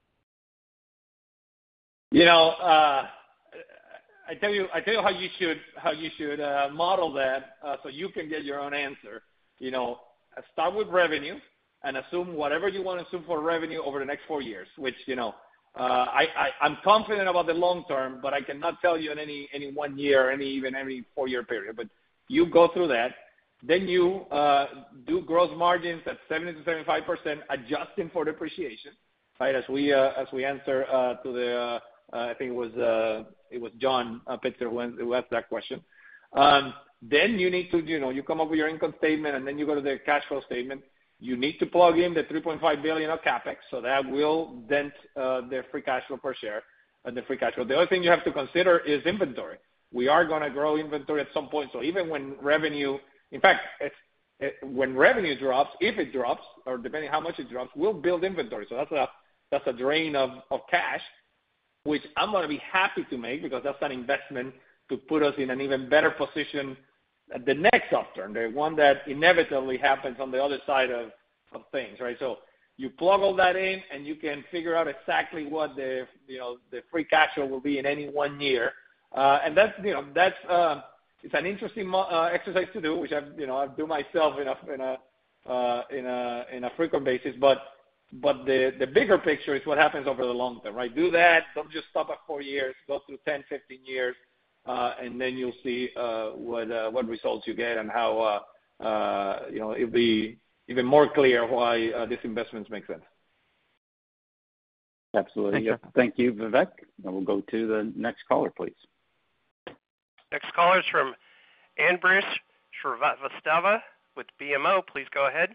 I tell you how you should model that so you can get your own answer. Start with revenue and assume whatever you want to assume for revenue over the next 4 years, which I'm confident about the long term, but I cannot tell you in any 1 year, even every 4-year period. But you go through that, then you do gross margins at 70 to 75%, adjusting for depreciation, right? As we answer to the I think it was John Pitzer who asked that question. Then you need to you come up with your income statement, and then you go to the cash flow statement. You need to plug in the $3.5 billion of capex, so that will dent the free cash flow per share and the free cash flow. The other thing you have to consider is inventory. We are going to grow inventory at some point. So even when revenue, in fact, when revenue drops, if it drops, or depending how much it drops, we'll build inventory. So that's a drain of cash, which I'm going to be happy to make because that's an investment to put us in an even better position at the next upturn, the one that inevitably happens on the other side of things, right? So you plug all that in, and you can figure out exactly what the free cash flow will be in any 1 year, and that's it's an interesting exercise to do, which I do myself in a frequent basis, but the bigger picture is what happens over the long term, right? Do that. Don't just stop at 4 years. Go through 10, 15 years. And then you'll see what results you get and how it'll be even more clear why these investments make sense. Absolutely. Thank you, Vivek. And we'll go to the next caller, please. Next caller is from Ambrish Srivastava with BMO. Please go ahead.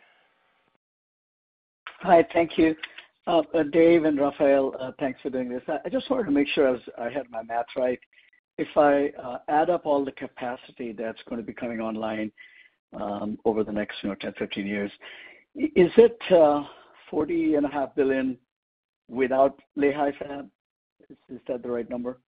Hi, thank you. Dave and Rafael, thanks for doing this. I just wanted to make sure I had my math right. If I add up all the capacity that's going to be coming online over the next 10, 15 years, is it $40.5 billion without Lehi Fab? Is that the right number?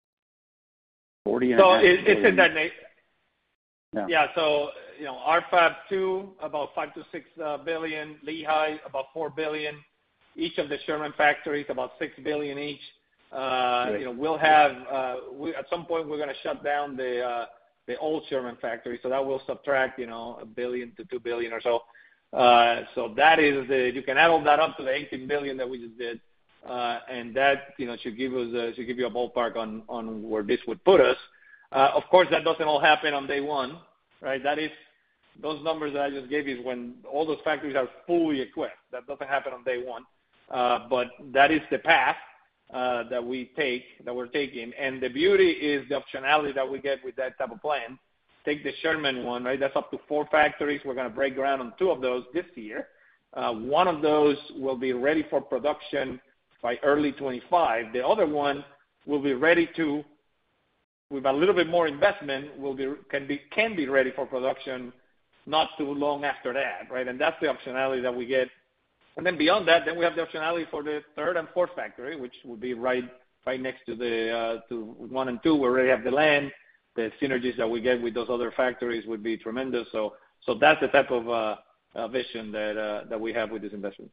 40. So it's in that name. Yeah. So our Fab 2 about $5 to $6 billion, Lehi about $4 billion, each of the Sherman factories about $6 billion each. We'll have at some point we're going to shut down the old Sherman factory, so that will subtract $1 billion to $2 billion or so. So that is you can add all that up to the $18 billion that we just did, and that should give you a ballpark on where this would put us. Of course, that doesn't all happen on day one, right? That is those numbers that I just gave you is when all those factories are fully equipped. That doesn't happen on day one, but that is the path that we're taking. And the beauty is the optionality that we get with that type of plan. Take the Sherman one, right? That's up to 4 factories. We're going to break ground on 2 of those this year. One of those will be ready for production by early 25. The other one will be ready to, with a little bit more investment, can be ready for production not too long after that, right? And that's the optionality that we get. And then beyond that, then we have the optionality for the 3rd and 4th factory, which will be right next to the to 1 and 2. We already have the land. The synergies that we get with those other factories would be tremendous. So that's the type of vision that we have with these investments.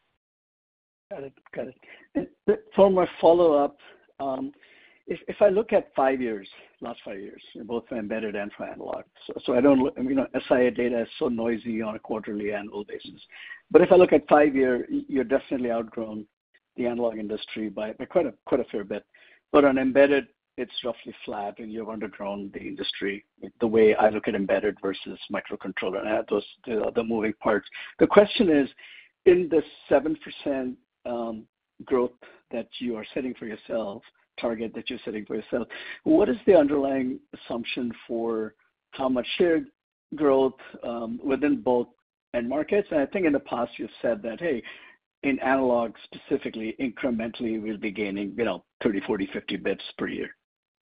Got it. For my follow-up, if I look at 5 years, last 5 years, both for embedded and for analog, so I don't, SIA data is so noisy on a quarterly, annual basis. But if I look at 5 year, you're definitely outgrown the analog industry by quite a fair bit. But on embedded, it's roughly flat, and you've undergrown the industry. The way I look at embedded versus microcontroller, and I have the moving parts. The question is, in the 7% growth that you are setting for yourself, target that you're setting for yourself, what is the underlying assumption for how much share growth within both end markets? And I think in the past you've said that, hey, in analog specifically, incrementally, we'll be gaining, 30, 40, 50 bits per year.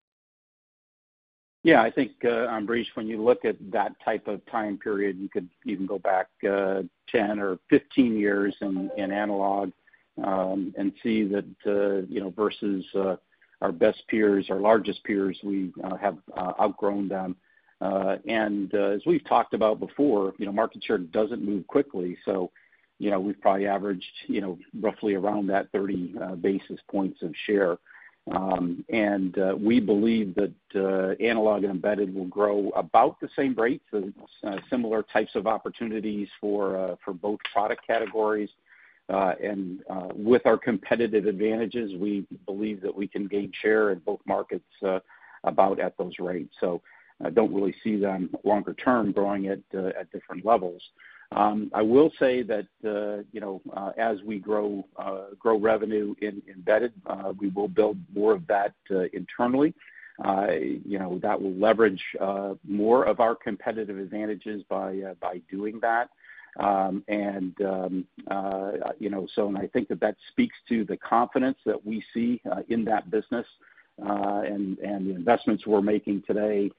Yeah, I think, Ambrish, when you look at that type of time period, you could even go back 10 or 15 years in analog and see that, versus our best peers, our largest peers, we have outgrown them. And as we've talked about before, market share doesn't move quickly. So, we've probably averaged, roughly around that 30 basis points of share. And we believe that analog and embedded will grow about the same rates, similar types of opportunities for both product categories. And with our competitive advantages, we believe that we can gain share in both markets about at those rates. So I don't really see them longer term growing at different levels. I will say that as we grow revenue in embedded, we will build more of that internally. That will leverage more of our competitive advantages by doing that. And I think that speaks to the confidence that we see in that business, and the investments we're making today,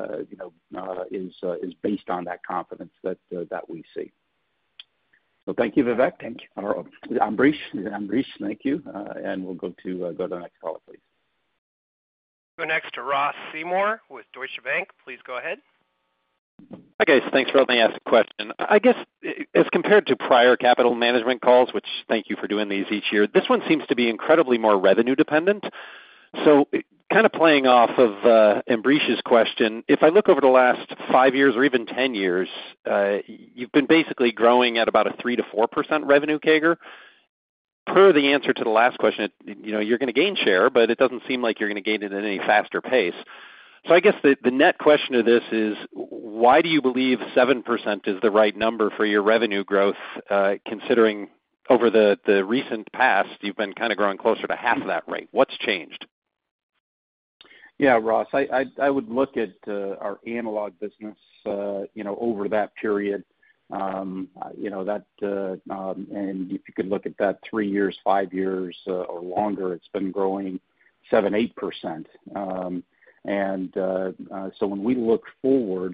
is based on that confidence that we see. So thank you, Vivek. Thank you. Ambrish, thank you. And we'll go to the next caller, please. Go next to Ross Seymore with Deutsche Bank. Please go ahead. Hi, guys. Thanks for letting me ask a question. I guess as compared to prior capital management calls, which thank you for doing these each year, this one seems to be incredibly more revenue dependent. So kind of playing off of Ambrish's question, if I look over the last 5 years or even 10 years, you've been basically growing at about a 3 to 4% revenue CAGR. Per the answer to the last question, you're going to gain share, but it doesn't seem like you're going to gain it at any faster pace. So I guess the net question of this is, why do you believe 7% is the right number for your revenue growth, considering over the recent past, you've been kind of growing closer to half of that rate? What's changed? Yeah, Ross, I would look at our analog business, over that period, and if you could look at that 3 years, 5 years, or longer, it's been growing 7-8%. So when we look forward,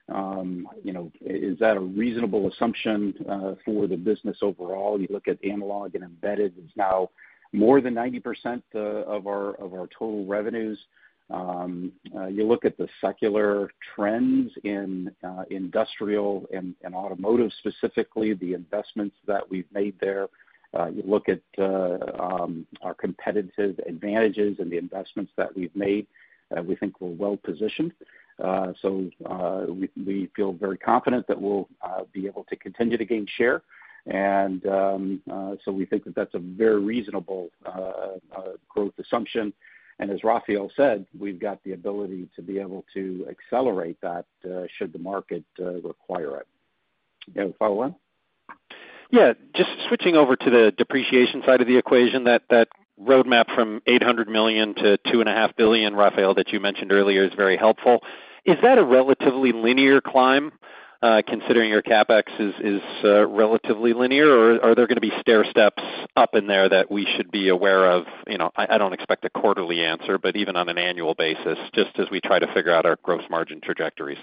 is that a reasonable assumption for the business overall? You look at analog and embedded, it's now more than 90% of our total revenues. You look at the secular trends in industrial and automotive, specifically the investments that we've made there. You look at our competitive advantages and the investments that we've made. We think we're well positioned. So we feel very confident that we'll be able to continue to gain share. And so we think that that's a very reasonable growth assumption. And as Rafael said, we've got the ability to be able to accelerate that should the market require it. You have a follow-on? Yeah, just switching over to the depreciation side of the equation, that roadmap from $800 million to $2.5 billion, Rafael, that you mentioned earlier is very helpful. Is that a relatively linear climb, considering your CapEx is relatively linear, or are there going to be stair steps up in there that we should be aware of? I don't expect a quarterly answer, but even on an annual basis, just as we try to figure out our gross margin trajectories.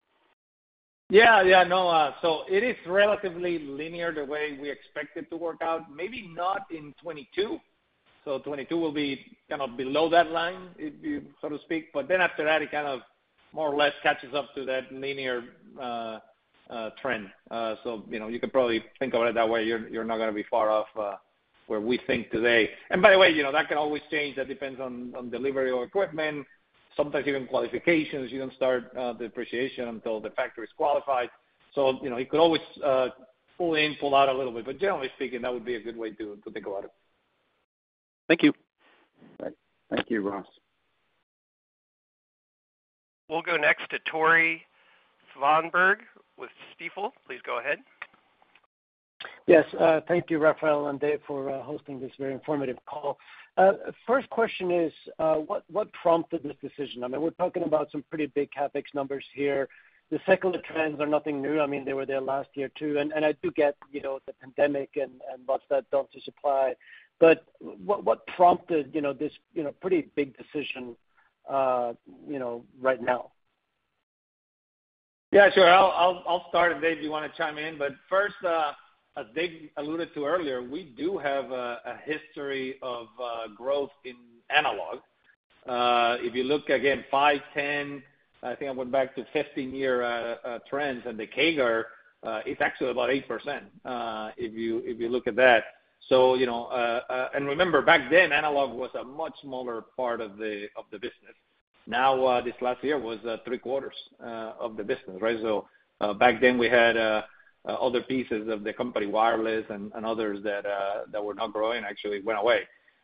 So it is relatively linear the way we expect it to work out. Maybe not in 22. So 22 will be kind of below that line, so to speak. But then after that, it kind of more or less catches up to that linear trend. So you could probably think of it that way. You're not going to be far off where we think today. And by the way, that can always change. That depends on delivery of equipment. Sometimes even qualifications. You don't start depreciation until the factory is qualified. So you could always pull in, pull out a little bit. But generally speaking, that would be a good way to think about it. Thank you. Right. Thank you, Ross. We'll go next to Tore Svanberg with Stifel. Please go ahead. Yes, thank you, Rafael and Dave, for hosting this very informative call. First question is, what prompted this decision? I mean, we're talking about some pretty big CapEx numbers here. The secular trends are nothing new. I mean, they were there last year too, and I do get, the pandemic and what's that done to supply. But what prompted, this, pretty big decision, right now? Yeah, sure. I'll start, and Dave, you want to chime in. But first, as Dave alluded to earlier, we do have a history of growth in analog. If you look again, 5, 10, I think I went back to 15-year trends, and the CAGR is actually about 8%. If you look at that, so and remember back then analog was a much smaller part of the business. Now this last year was 3/4 of the business, right? So back then we had other pieces of the company, wireless and others that were not growing, actually went away.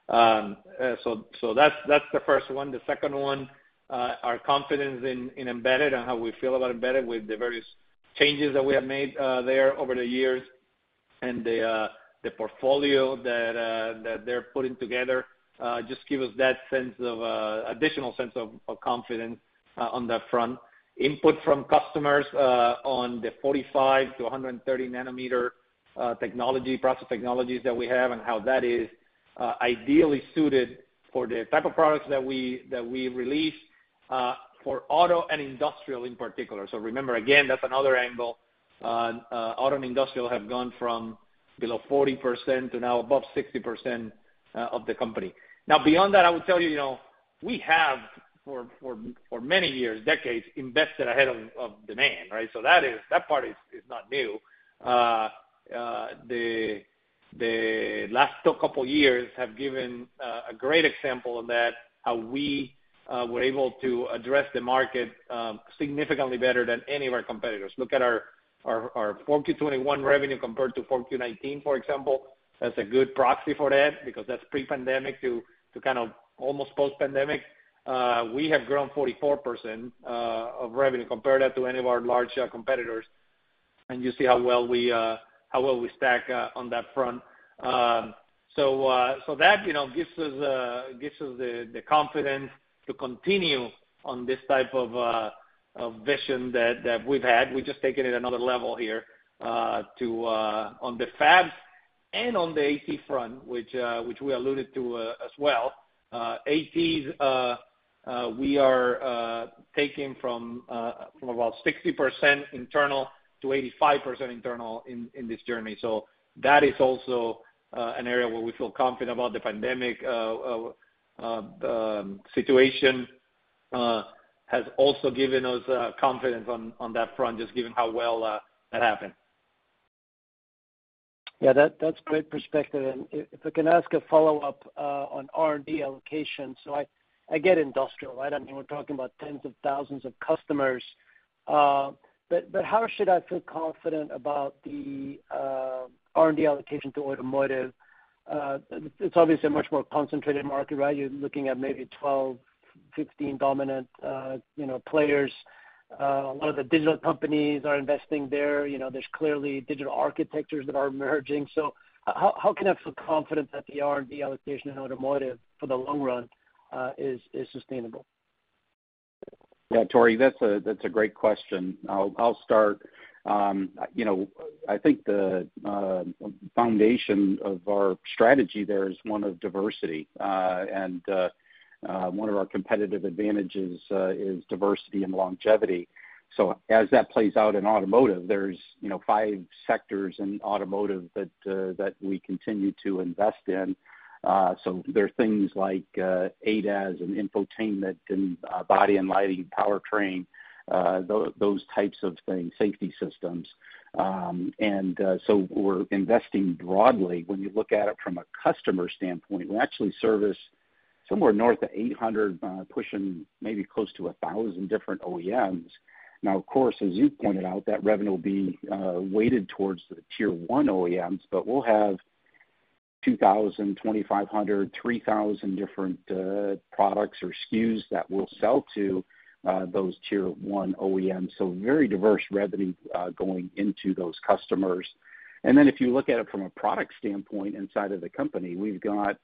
So that's the first one. The second one, our confidence in embedded and how we feel about embedded with the various changes that we have made there over the years, and the portfolio that they're putting together just give us that sense of additional sense of confidence on that front. Input from customers on the 45 to 130 nanometer process technologies that we have, and how that is ideally suited for the type of products that we release for auto and industrial in particular. So remember, again, that's another angle. Auto and industrial have gone from below 40% to now above 60% of the company. Now, beyond that, I would tell you, we have for many years, decades, invested ahead of demand, right? So that part is not new. The last couple years have given a great example of that, how we were able to address the market significantly better than any of our competitors. Look at our 4Q 21 revenue compared to 4Q 19, for example. That's a good proxy for that, because that's pre-pandemic to kind of almost post-pandemic. We have grown 44% of revenue. Compare that to any of our large competitors, and you see how well we stack on that front. So that gives us the confidence to continue on this type of vision that we've had. We've just taken it another level here to on the fabs and on the AT front, which we alluded to as well. ATs we are taking from about 60% internal to 85% internal in this journey. So that is also an area where we feel confident about. The pandemic situation has also given us confidence on that front, just given how well that happened. Yeah, that's great perspective. And if I can ask a follow-up on R&D allocation. So I get industrial, right? I mean, we're talking about tens of thousands of customers. But how should I feel confident about the R&D allocation to automotive? It's obviously a much more concentrated market, right? You're looking at maybe 12, 15 dominant, players. A lot of the digital companies are investing there. There's clearly digital architectures that are emerging. So how can I feel confident that the R&D allocation in automotive for the long run is sustainable? Yeah, Tori, that's a great question. I'll start. I think the foundation of our strategy there is one of diversity, and one of our competitive advantages is diversity and longevity. So as that plays out in automotive, there's 5 sectors in automotive that we continue to invest in. So there are things like ADAS and infotainment and body and lighting, powertrain, those types of things, safety systems. So we're investing broadly. When you look at it from a customer standpoint, we actually service somewhere north of 800, pushing maybe close to 1,000 different OEMs. Now, of course, as you pointed out, that revenue will be weighted towards the tier 1 OEMs, but we'll have 2,000, 2,500, 3,000 different products or SKUs that we'll sell to those tier 1 OEMs. So very diverse revenue going into those customers. And then if you look at it from a product standpoint inside of the company, we've got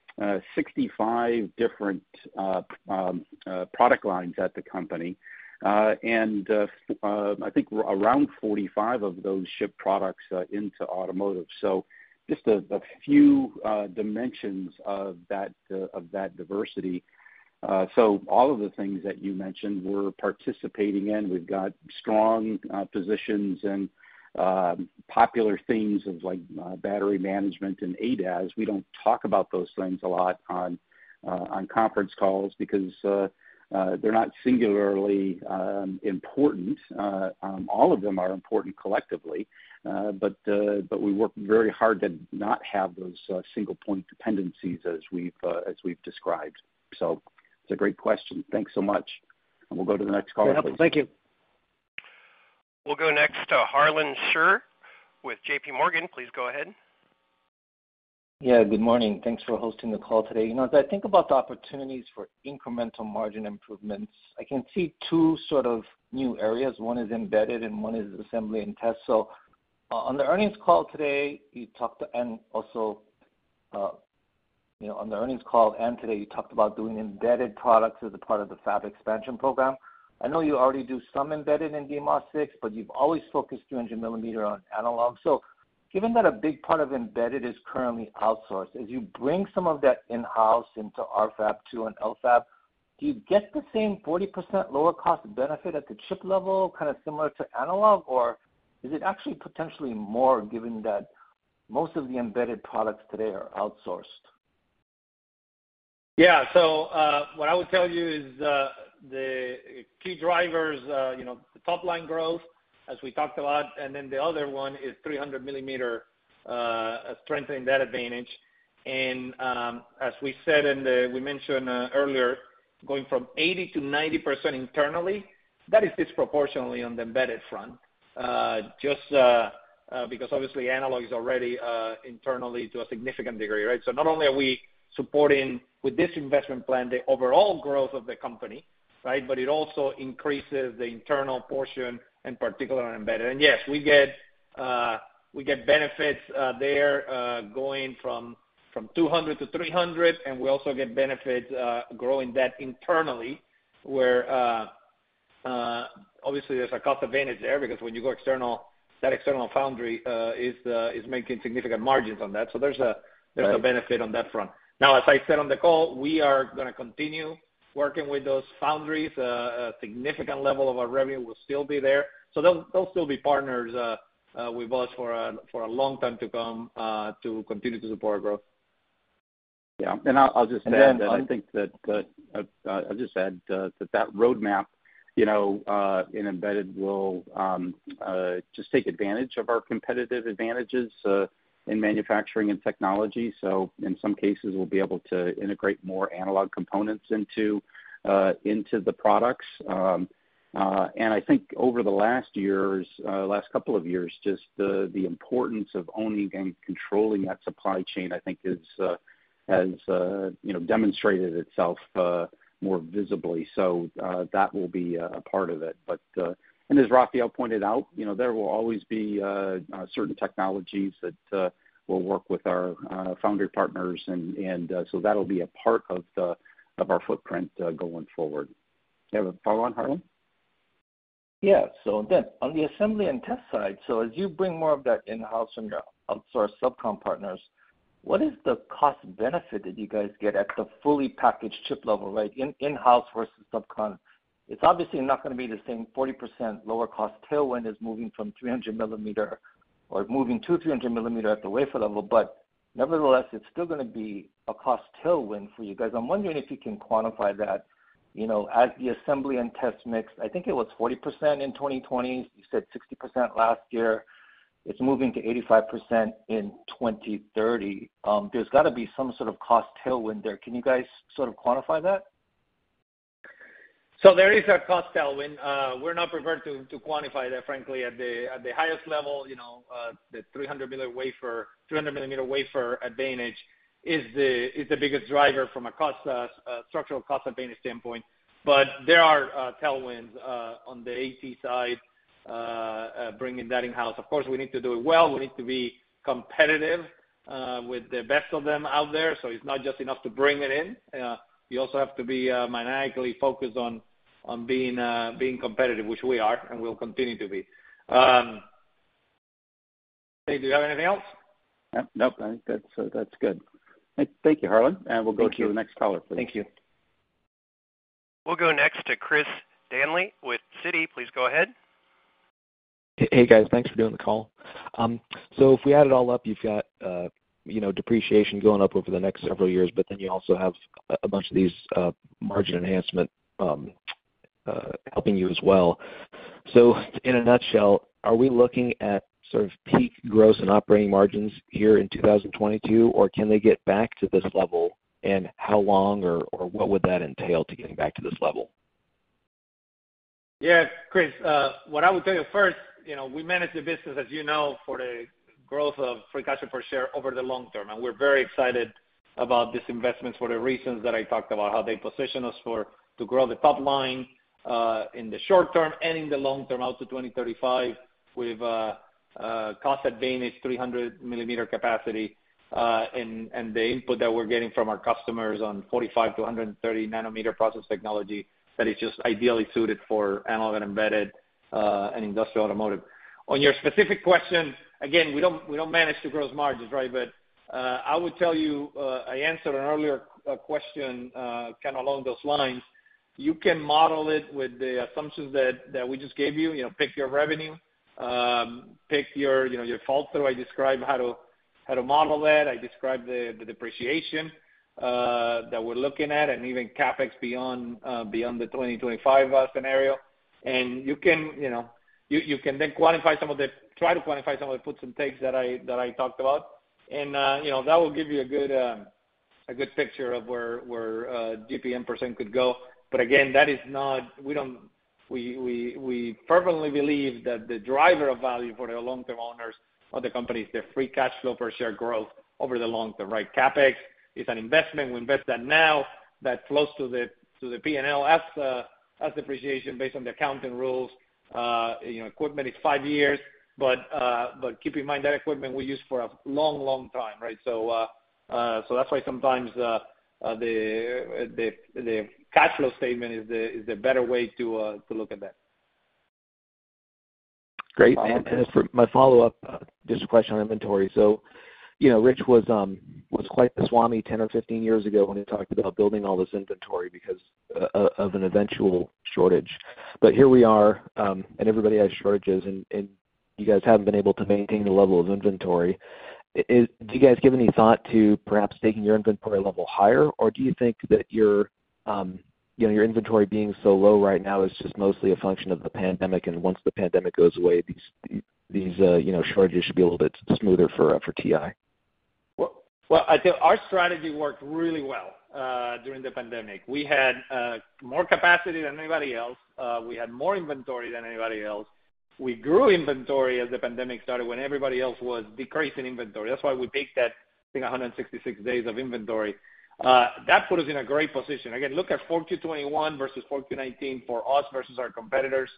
65 different product lines at the company. And I think around 45 of those ship products into automotive. So just a few dimensions of that diversity. So all of the things that you mentioned we're participating in. We've got strong positions and popular themes of like battery management and ADAS. We don't talk about those things a lot on conference calls because they're not singularly important. All of them are important collectively, but we work very hard to not have those single point dependencies as we've described. So it's a great question. Thanks so much. And we'll go to the next caller, please. Thank you. We'll go next to Harlan Sur with J.P. Morgan. Please go ahead. Yeah, good morning. Thanks for hosting the call today. You know, as I think about the opportunities for incremental margin improvements, I can see two sort of new areas. One is embedded and one is assembly and test. So on the earnings call today, you talked, and also, on the earnings call and today, you talked about doing embedded products as a part of the fab expansion program. I know you already do some embedded in DMOS 6, but you've always focused 300 millimeter on analog. So given that a big part of embedded is currently outsourced, as you bring some of that in-house into RFAB 2 and LFAB, do you get the same 40% lower cost benefit at the chip level, kind of similar to analog, or is it actually potentially more given that most of the embedded products today are outsourced? Yeah. So what I would tell you is the key drivers, the top line growth, as we talked about, and then the other one is 300 millimeter strengthening that advantage. And as we said we mentioned earlier, going from 80 to 90% internally, that is disproportionately on the embedded front, because obviously analog is already internally to a significant degree, right? So not only are we supporting with this investment plan the overall growth of the company, right, but it also increases the internal portion, in particular on embedded. And yes, we get benefits there going from 200 to 300, and we also get benefits growing that internally, where obviously there's a cost advantage there because when you go external, that external foundry is making significant margins on that. So there's a benefit on that front. Now, as I said on the call, we are going to continue working with those foundries. A significant level of our revenue will still be there. So they'll still be partners with us for a long time to come to continue to support our growth. Yeah, and I'll just add that I think that I'll just add that roadmap, in embedded will just take advantage of our competitive advantages in manufacturing and technology. So in some cases, we'll be able to integrate more analog components into the products. And I think over the last couple of years, just the importance of owning and controlling that supply chain, I think has demonstrated itself more visibly. So that will be a part of it. But and as Rafael pointed out, there will always be certain technologies that we'll work with our foundry partners, and so that'll be a part of our footprint going forward. You have a follow-on, Harlan? Yeah. So then on the assembly and test side, so as you bring more of that in-house from your outsourced subcon partners, what is the cost benefit that you guys get at the fully packaged chip level, right? In-house versus subcon. It's obviously not going to be the same 40% lower cost tailwind as moving from 300 millimeter or moving to 300 millimeter at the wafer level, but nevertheless, it's still going to be a cost tailwind for you guys. I'm wondering if you can quantify that, as the assembly and test mix. I think it was 40% in 2020. You said 60% last year. It's moving to 85% in 2030. There's got to be some sort of cost tailwind there. Can you guys sort of quantify that? So there is a cost tailwind. We're not prepared to quantify that, frankly, at the highest level. The 300 millimeter wafer advantage is the biggest driver from a structural cost advantage standpoint. But there are tailwinds on the AT side bringing that in-house. Of course, we need to do it well. We need to be competitive with the best of them out there. So it's not just enough to bring it in. You also have to be maniacally focused on being competitive, which we are, and we'll continue to be. Hey, do you have anything else? Nope. I think that's good. Thank you, Harlan. And we'll go to the next caller, please. Thank you. We'll go next to Chris Danely with Citi. Please go ahead. Hey, guys. Thanks for doing the call. So if we add it all up, you've got depreciation going up over the next several years, but then you also have a bunch of these margin enhancement helping you as well. So in a nutshell, are we looking at sort of peak gross and operating margins here in 2022, or can they get back to this level, and how long or what would that entail to getting back to this level? Yeah, Chris, what I would tell you first, we manage the business, as you know, for the growth of free cash flow per share over the long term, and we're very excited about these investments for the reasons that I talked about, how they position us to grow the top line in the short term and in the long term out to 2035 with cost advantage 300 millimeter capacity and the input that we're getting from our customers on 45 to 130 nanometer process technology that is just ideally suited for analog and embedded and industrial automotive. On your specific question, again, we don't manage the gross margins, right? But I would tell you, I answered an earlier question kind of along those lines. You can model it with the assumptions that we just gave you. Pick your revenue, pick your fall through. I described how to model that. I described the depreciation that we're looking at, and even CapEx beyond the 2025 scenario. And you can then try to quantify some of the puts and takes that I talked about, and that will give you a good picture of where GPM % could go. But again, that is not we fervently believe that the driver of value for the long-term owners of the company is the free cash flow per share growth over the long term, right? CapEx is an investment. We invest that now. That flows to the P&L as depreciation based on the accounting rules. Equipment is 5 years, but keep in mind that equipment we use for a long time, right? So that's why sometimes the cash flow statement is the better way to look at that. Great. And as for my follow-up, just a question on inventory. So, Rich was quite the Swami 10 or 15 years ago when he talked about building all this inventory because of an eventual shortage. But here we are, and everybody has shortages, and you guys haven't been able to maintain the level of inventory. Do you guys give any thought to perhaps taking your inventory level higher, or do you think that your inventory being so low right now is just mostly a function of the pandemic, and once the pandemic goes away, these shortages should be a little bit smoother for TI? Well, I think our strategy worked really well during the pandemic. We had more capacity than anybody else. We had more inventory than anybody else. We grew inventory as the pandemic started when everybody else was decreasing inventory. That's why we peaked at, I think, 166 days of inventory. That put us in a great position. Again, look at 4Q21 versus 4Q19 for us versus our competitors,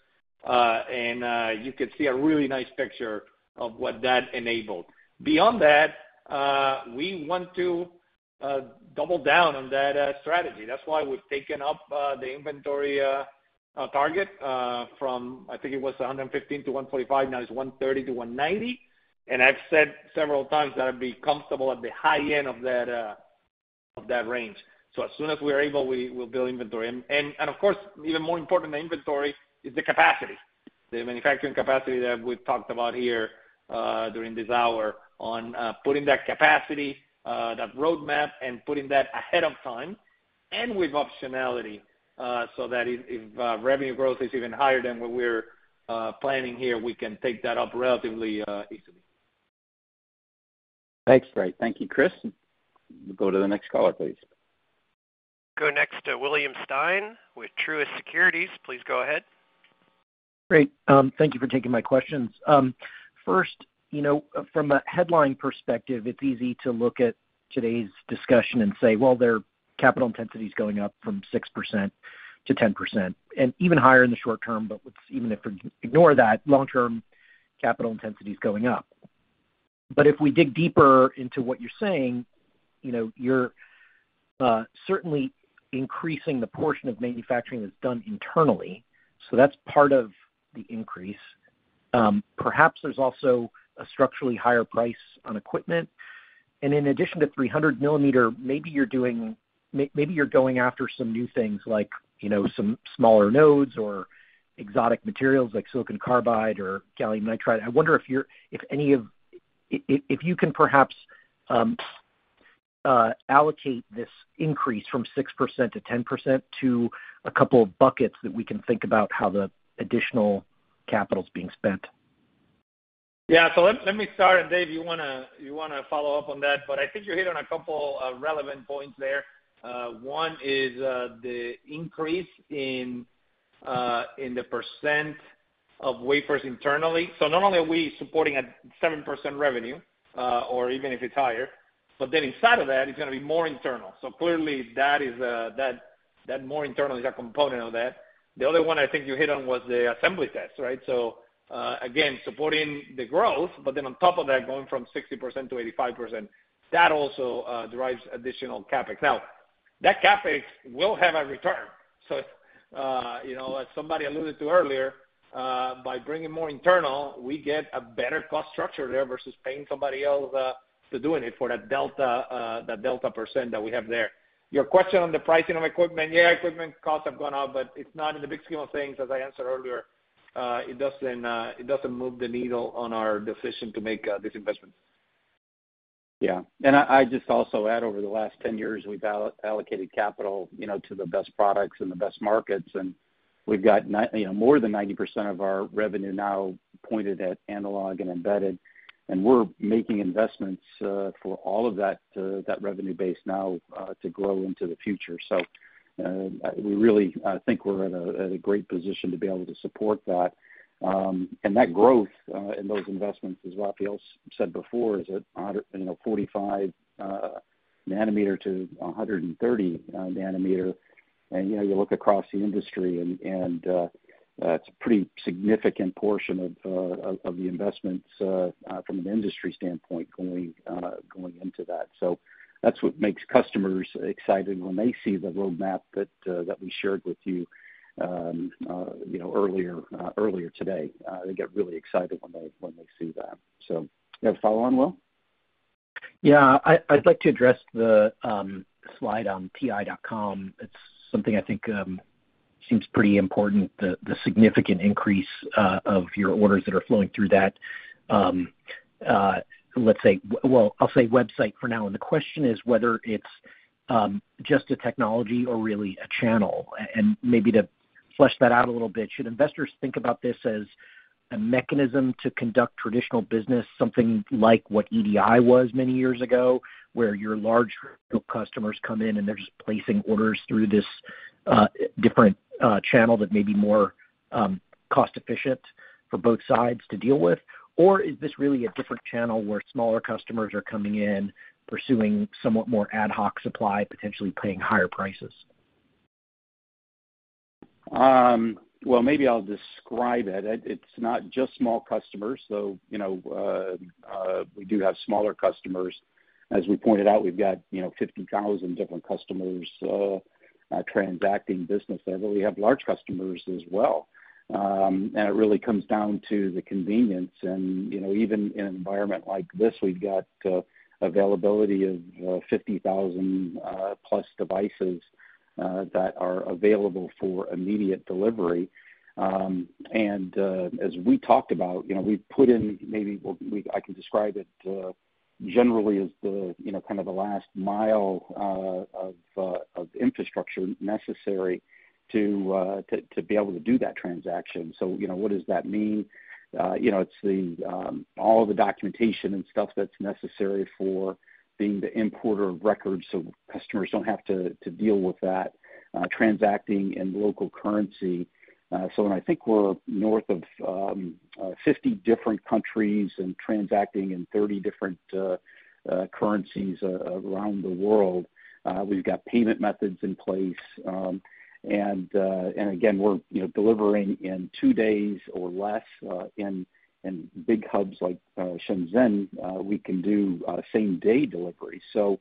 and you could see a really nice picture of what that enabled. Beyond that, we want to double down on that strategy. That's why we've taken up the inventory target from, I think it was 115 to 145, now it's 130 to 190. And I've said several times that I'd be comfortable at the high end of that range. So as soon as we're able, we'll build inventory. And of course, even more important than inventory is the capacity, the manufacturing capacity that we've talked about here during this hour on putting that capacity, that roadmap, and putting that ahead of time and with optionality so that if revenue growth is even higher than what we're planning here, we can take that up relatively easily. Thanks. Great. Thank you, Chris. We'll go to the next caller, please. Go next to William Stein with Truist Securities. Please go ahead. Great. Thank you for taking my questions. First, from a headline perspective, it's easy to look at today's discussion and say, well, their capital intensity is going up from 6% to 10%, and even higher in the short term. But even if we ignore that, long-term capital intensity is going up. But if we dig deeper into what you're saying, you're certainly increasing the portion of manufacturing that's done internally. So that's part of the increase. Perhaps there's also a structurally higher price on equipment. And in addition to 300 millimeter, maybe you're going after some new things like, some smaller nodes or exotic materials like silicon carbide or gallium nitride. I wonder if you can perhaps allocate this increase from 6% to 10% to a couple of buckets that we can think about how the additional capital is being spent. Yeah, so let me start, and Dave, you wanna follow up on that, but I think you hit on a couple of relevant points there. One is the increase in the percent of wafers internally. So not only are we supporting at 7% revenue, or even if it's higher, but then inside of that, it's going to be more internal. So clearly, that is that more internal is a component of that. The other one I think you hit on was the assembly test, right? So again, supporting the growth, but then on top of that, going from 60% to 85%, that also drives additional capex. Now, that capex will have a return. So, as somebody alluded to earlier, by bringing more internal, we get a better cost structure there versus paying somebody else to doing it for that delta percent that we have there. Your question on the pricing of equipment, equipment costs have gone up, but it's not in the big scheme of things. As I answered earlier, it doesn't move the needle on our decision to make this investment. Yeah, and I just also add, over the last 10 years, we've allocated capital, to the best products and the best markets, and we've got more than 90% of our revenue now pointed at analog and embedded, and we're making investments for all of that revenue base now to grow into the future. So we really think we're at a great position to be able to support that. And that growth in those investments, as Rafael said before, is at 45 nanometer to 130 nanometer. And, you look across the industry, and it's a pretty significant portion of the investments from an industry standpoint going into that. So that's what makes customers excited when they see the roadmap that we shared with you, earlier today. They get really excited when they see that. So, you have a follow on, Will? Yeah, I'd like to address the slide on TI.com. It's something I think seems pretty important, the significant increase of your orders that are flowing through that, let's say, I'll say website for now. And the question is whether it's just a technology or really a channel. And maybe to flesh that out a little bit, should investors think about this as a mechanism to conduct traditional business, something like what EDI was many years ago, where your large customers come in and they're just placing orders through this different channel that may be more cost efficient for both sides to deal with? Or is this really a different channel where smaller customers are coming in, pursuing somewhat more ad hoc supply, potentially paying higher prices? Well, maybe I'll describe it. It's not just small customers. So, we do have smaller customers. As we pointed out, we've got, 50,000 different customers transacting business there, but we have large customers as well. And it really comes down to the convenience. And, even in an environment like this, we've got availability of 50,000 plus devices that are available for immediate delivery. And as we talked about, we've put in I can describe it generally as the, kind of the last mile of infrastructure necessary to be able to do that transaction. So, what does that mean? It's the all the documentation and stuff that's necessary for being the importer of records, so customers don't have to deal with that, transacting in local currency. So when I think we're north of 50 different countries and transacting in 30 different currencies around the world, we've got payment methods in place. And again, we're delivering in 2 days or less. In big hubs like Shenzhen, we can do same-day delivery. So,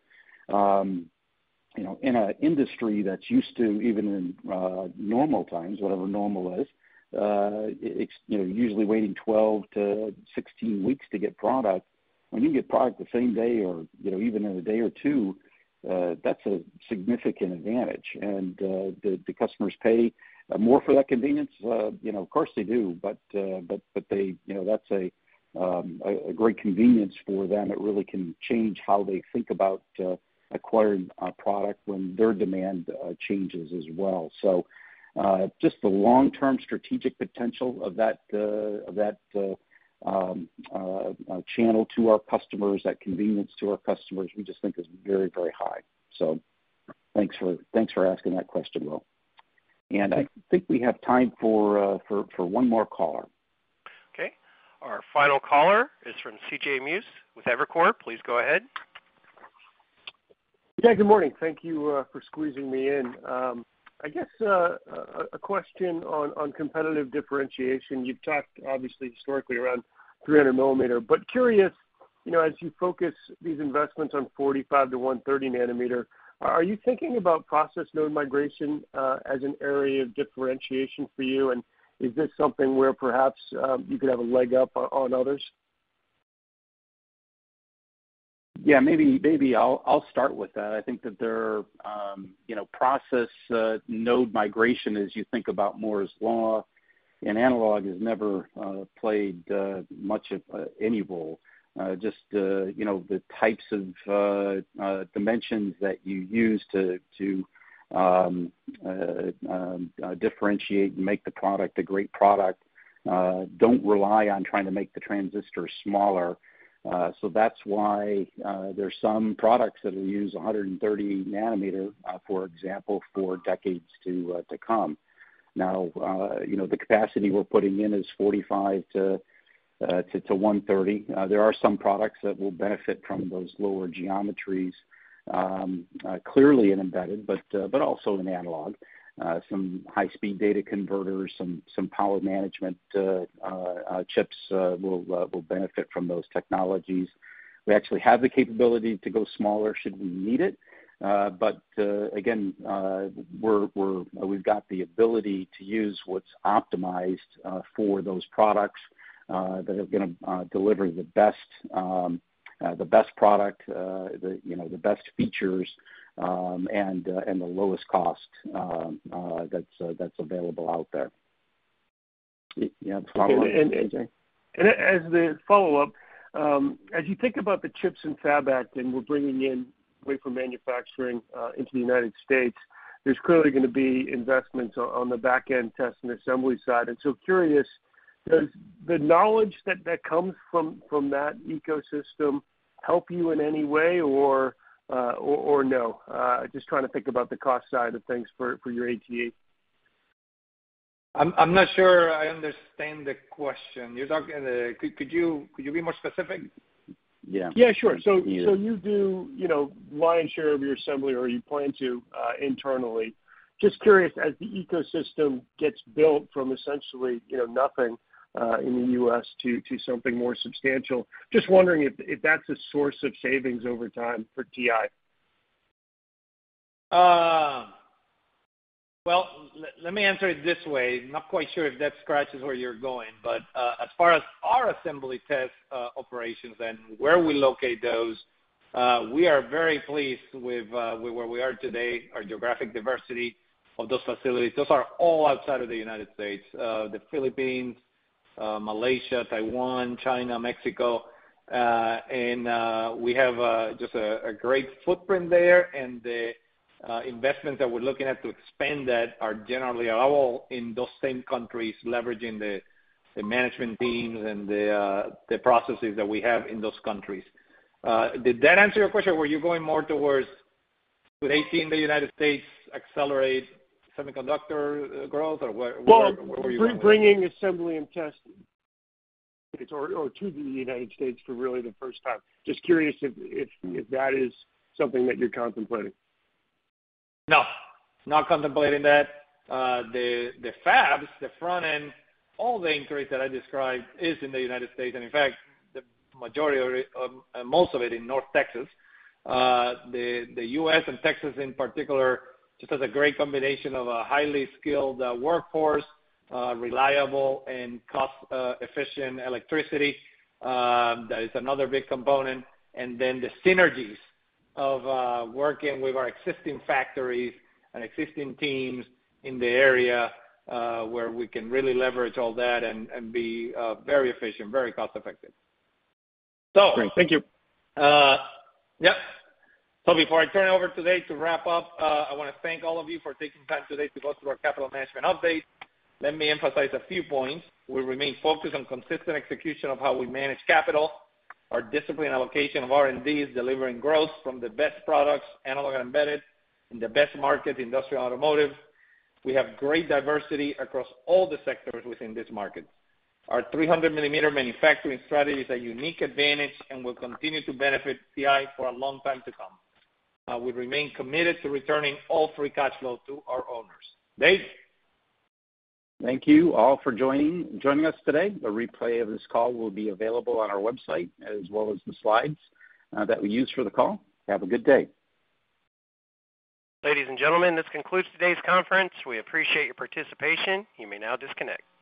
in an industry that's used to, even in normal times, whatever normal is, usually waiting 12 to 16 weeks to get product. When you get product the same day, or even in a day or two, that's a significant advantage. And the customers pay more for that convenience. Of course they do, but they, that's a great convenience for them. It really can change how they think about acquiring a product when their demand changes as well. So just the long-term strategic potential of that channel to our customers, that convenience to our customers, we just think is very, very high. So thanks for asking that question, Will. And I think we have time for one more caller. Okay. Our final caller is from C.J. Muse with Evercore. Please go ahead. Yeah, good morning. Thank you for squeezing me in. I guess a question on competitive differentiation. You've talked obviously historically around 300 millimeter, but curious, as you focus these investments on 45 to 130 nanometer, are you thinking about process node migration as an area of differentiation for you? And is this something where perhaps you could have a leg up on others? Yeah, maybe I'll start with that. I think that there, process node migration, as you think about Moore's law, and analog has never played much of any role. The types of dimensions that you use to differentiate and make the product a great product don't rely on trying to make the transistor smaller. So that's why there's some products that will use 130 nanometer, for example, for decades to come. Now, the capacity we're putting in is 45 to 130. There are some products that will benefit from those lower geometries, clearly in embedded, but also in analog. Some high-speed data converters, some power management chips will benefit from those technologies. We actually have the capability to go smaller should we need it. But again, we've got the ability to use what's optimized for those products that are going to deliver the best product, the best features, and the lowest cost that's available out there. Yeah, follow up, AJ? And as the follow-up, as you think about the CHIPS and Fab Act, and we're bringing in wafer manufacturing into the United States, there's clearly going to be investments on the back-end test and assembly side. And so curious, does the knowledge that comes from that ecosystem help you in any way, or no? Just trying to think about the cost side of things for your ATE. I'm not sure I understand the question. You're talking. Could you be more specific? Yeah. Yeah, sure. So you do lion's share of your assembly, or you plan to internally. Just curious, as the ecosystem gets built from essentially nothing in the U.S. to something more substantial, just wondering if that's a source of savings over time for TI. Well, let me answer it this way. Not quite sure if that scratches where you're going, but as far as our assembly test operations and where we locate those, we are very pleased with where we are today, our geographic diversity of those facilities. Those are all outside of the United States, the Philippines, Malaysia, Taiwan, China, Mexico, and we have just a great footprint there, and the investments that we're looking at to expand that are generally all in those same countries, leveraging the management teams and the processes that we have in those countries. Did that answer your question? Were you going more towards, would AT in the United States accelerate semiconductor growth, or where were you going? Bringing assembly and test or to the United States for really the first time. Just curious if that is something that you're contemplating. No, not contemplating that. The fabs, the front end, all the increase that I described is in the United States, and in fact, the majority of most of it in North Texas. The U.S. and Texas in particular just has a great combination of a highly skilled workforce, reliable and cost efficient electricity. That is another big component. And then the synergies of working with our existing factories and existing teams in the area, where we can really leverage all that and be very efficient, very cost effective. So great. Thank you. Yep. So before I turn it over today to wrap up, I want to thank all of you for taking time today to go through our capital management update. Let me emphasize a few points. We remain focused on consistent execution of how we manage capital. Our disciplined allocation of R&D is delivering growth from the best products, analog and embedded, in the best market, industrial automotive. We have great diversity across all the sectors within this market. Our 300 millimeter manufacturing strategy is a unique advantage and will continue to benefit TI for a long time to come. We remain committed to returning all free cash flow to our owners. Dave? Thank you all for joining us today. A replay of this call will be available on our website, as well as the slides that we use for the call. Have a good day. Ladies and gentlemen, this concludes today's conference. We appreciate your participation. You may now disconnect.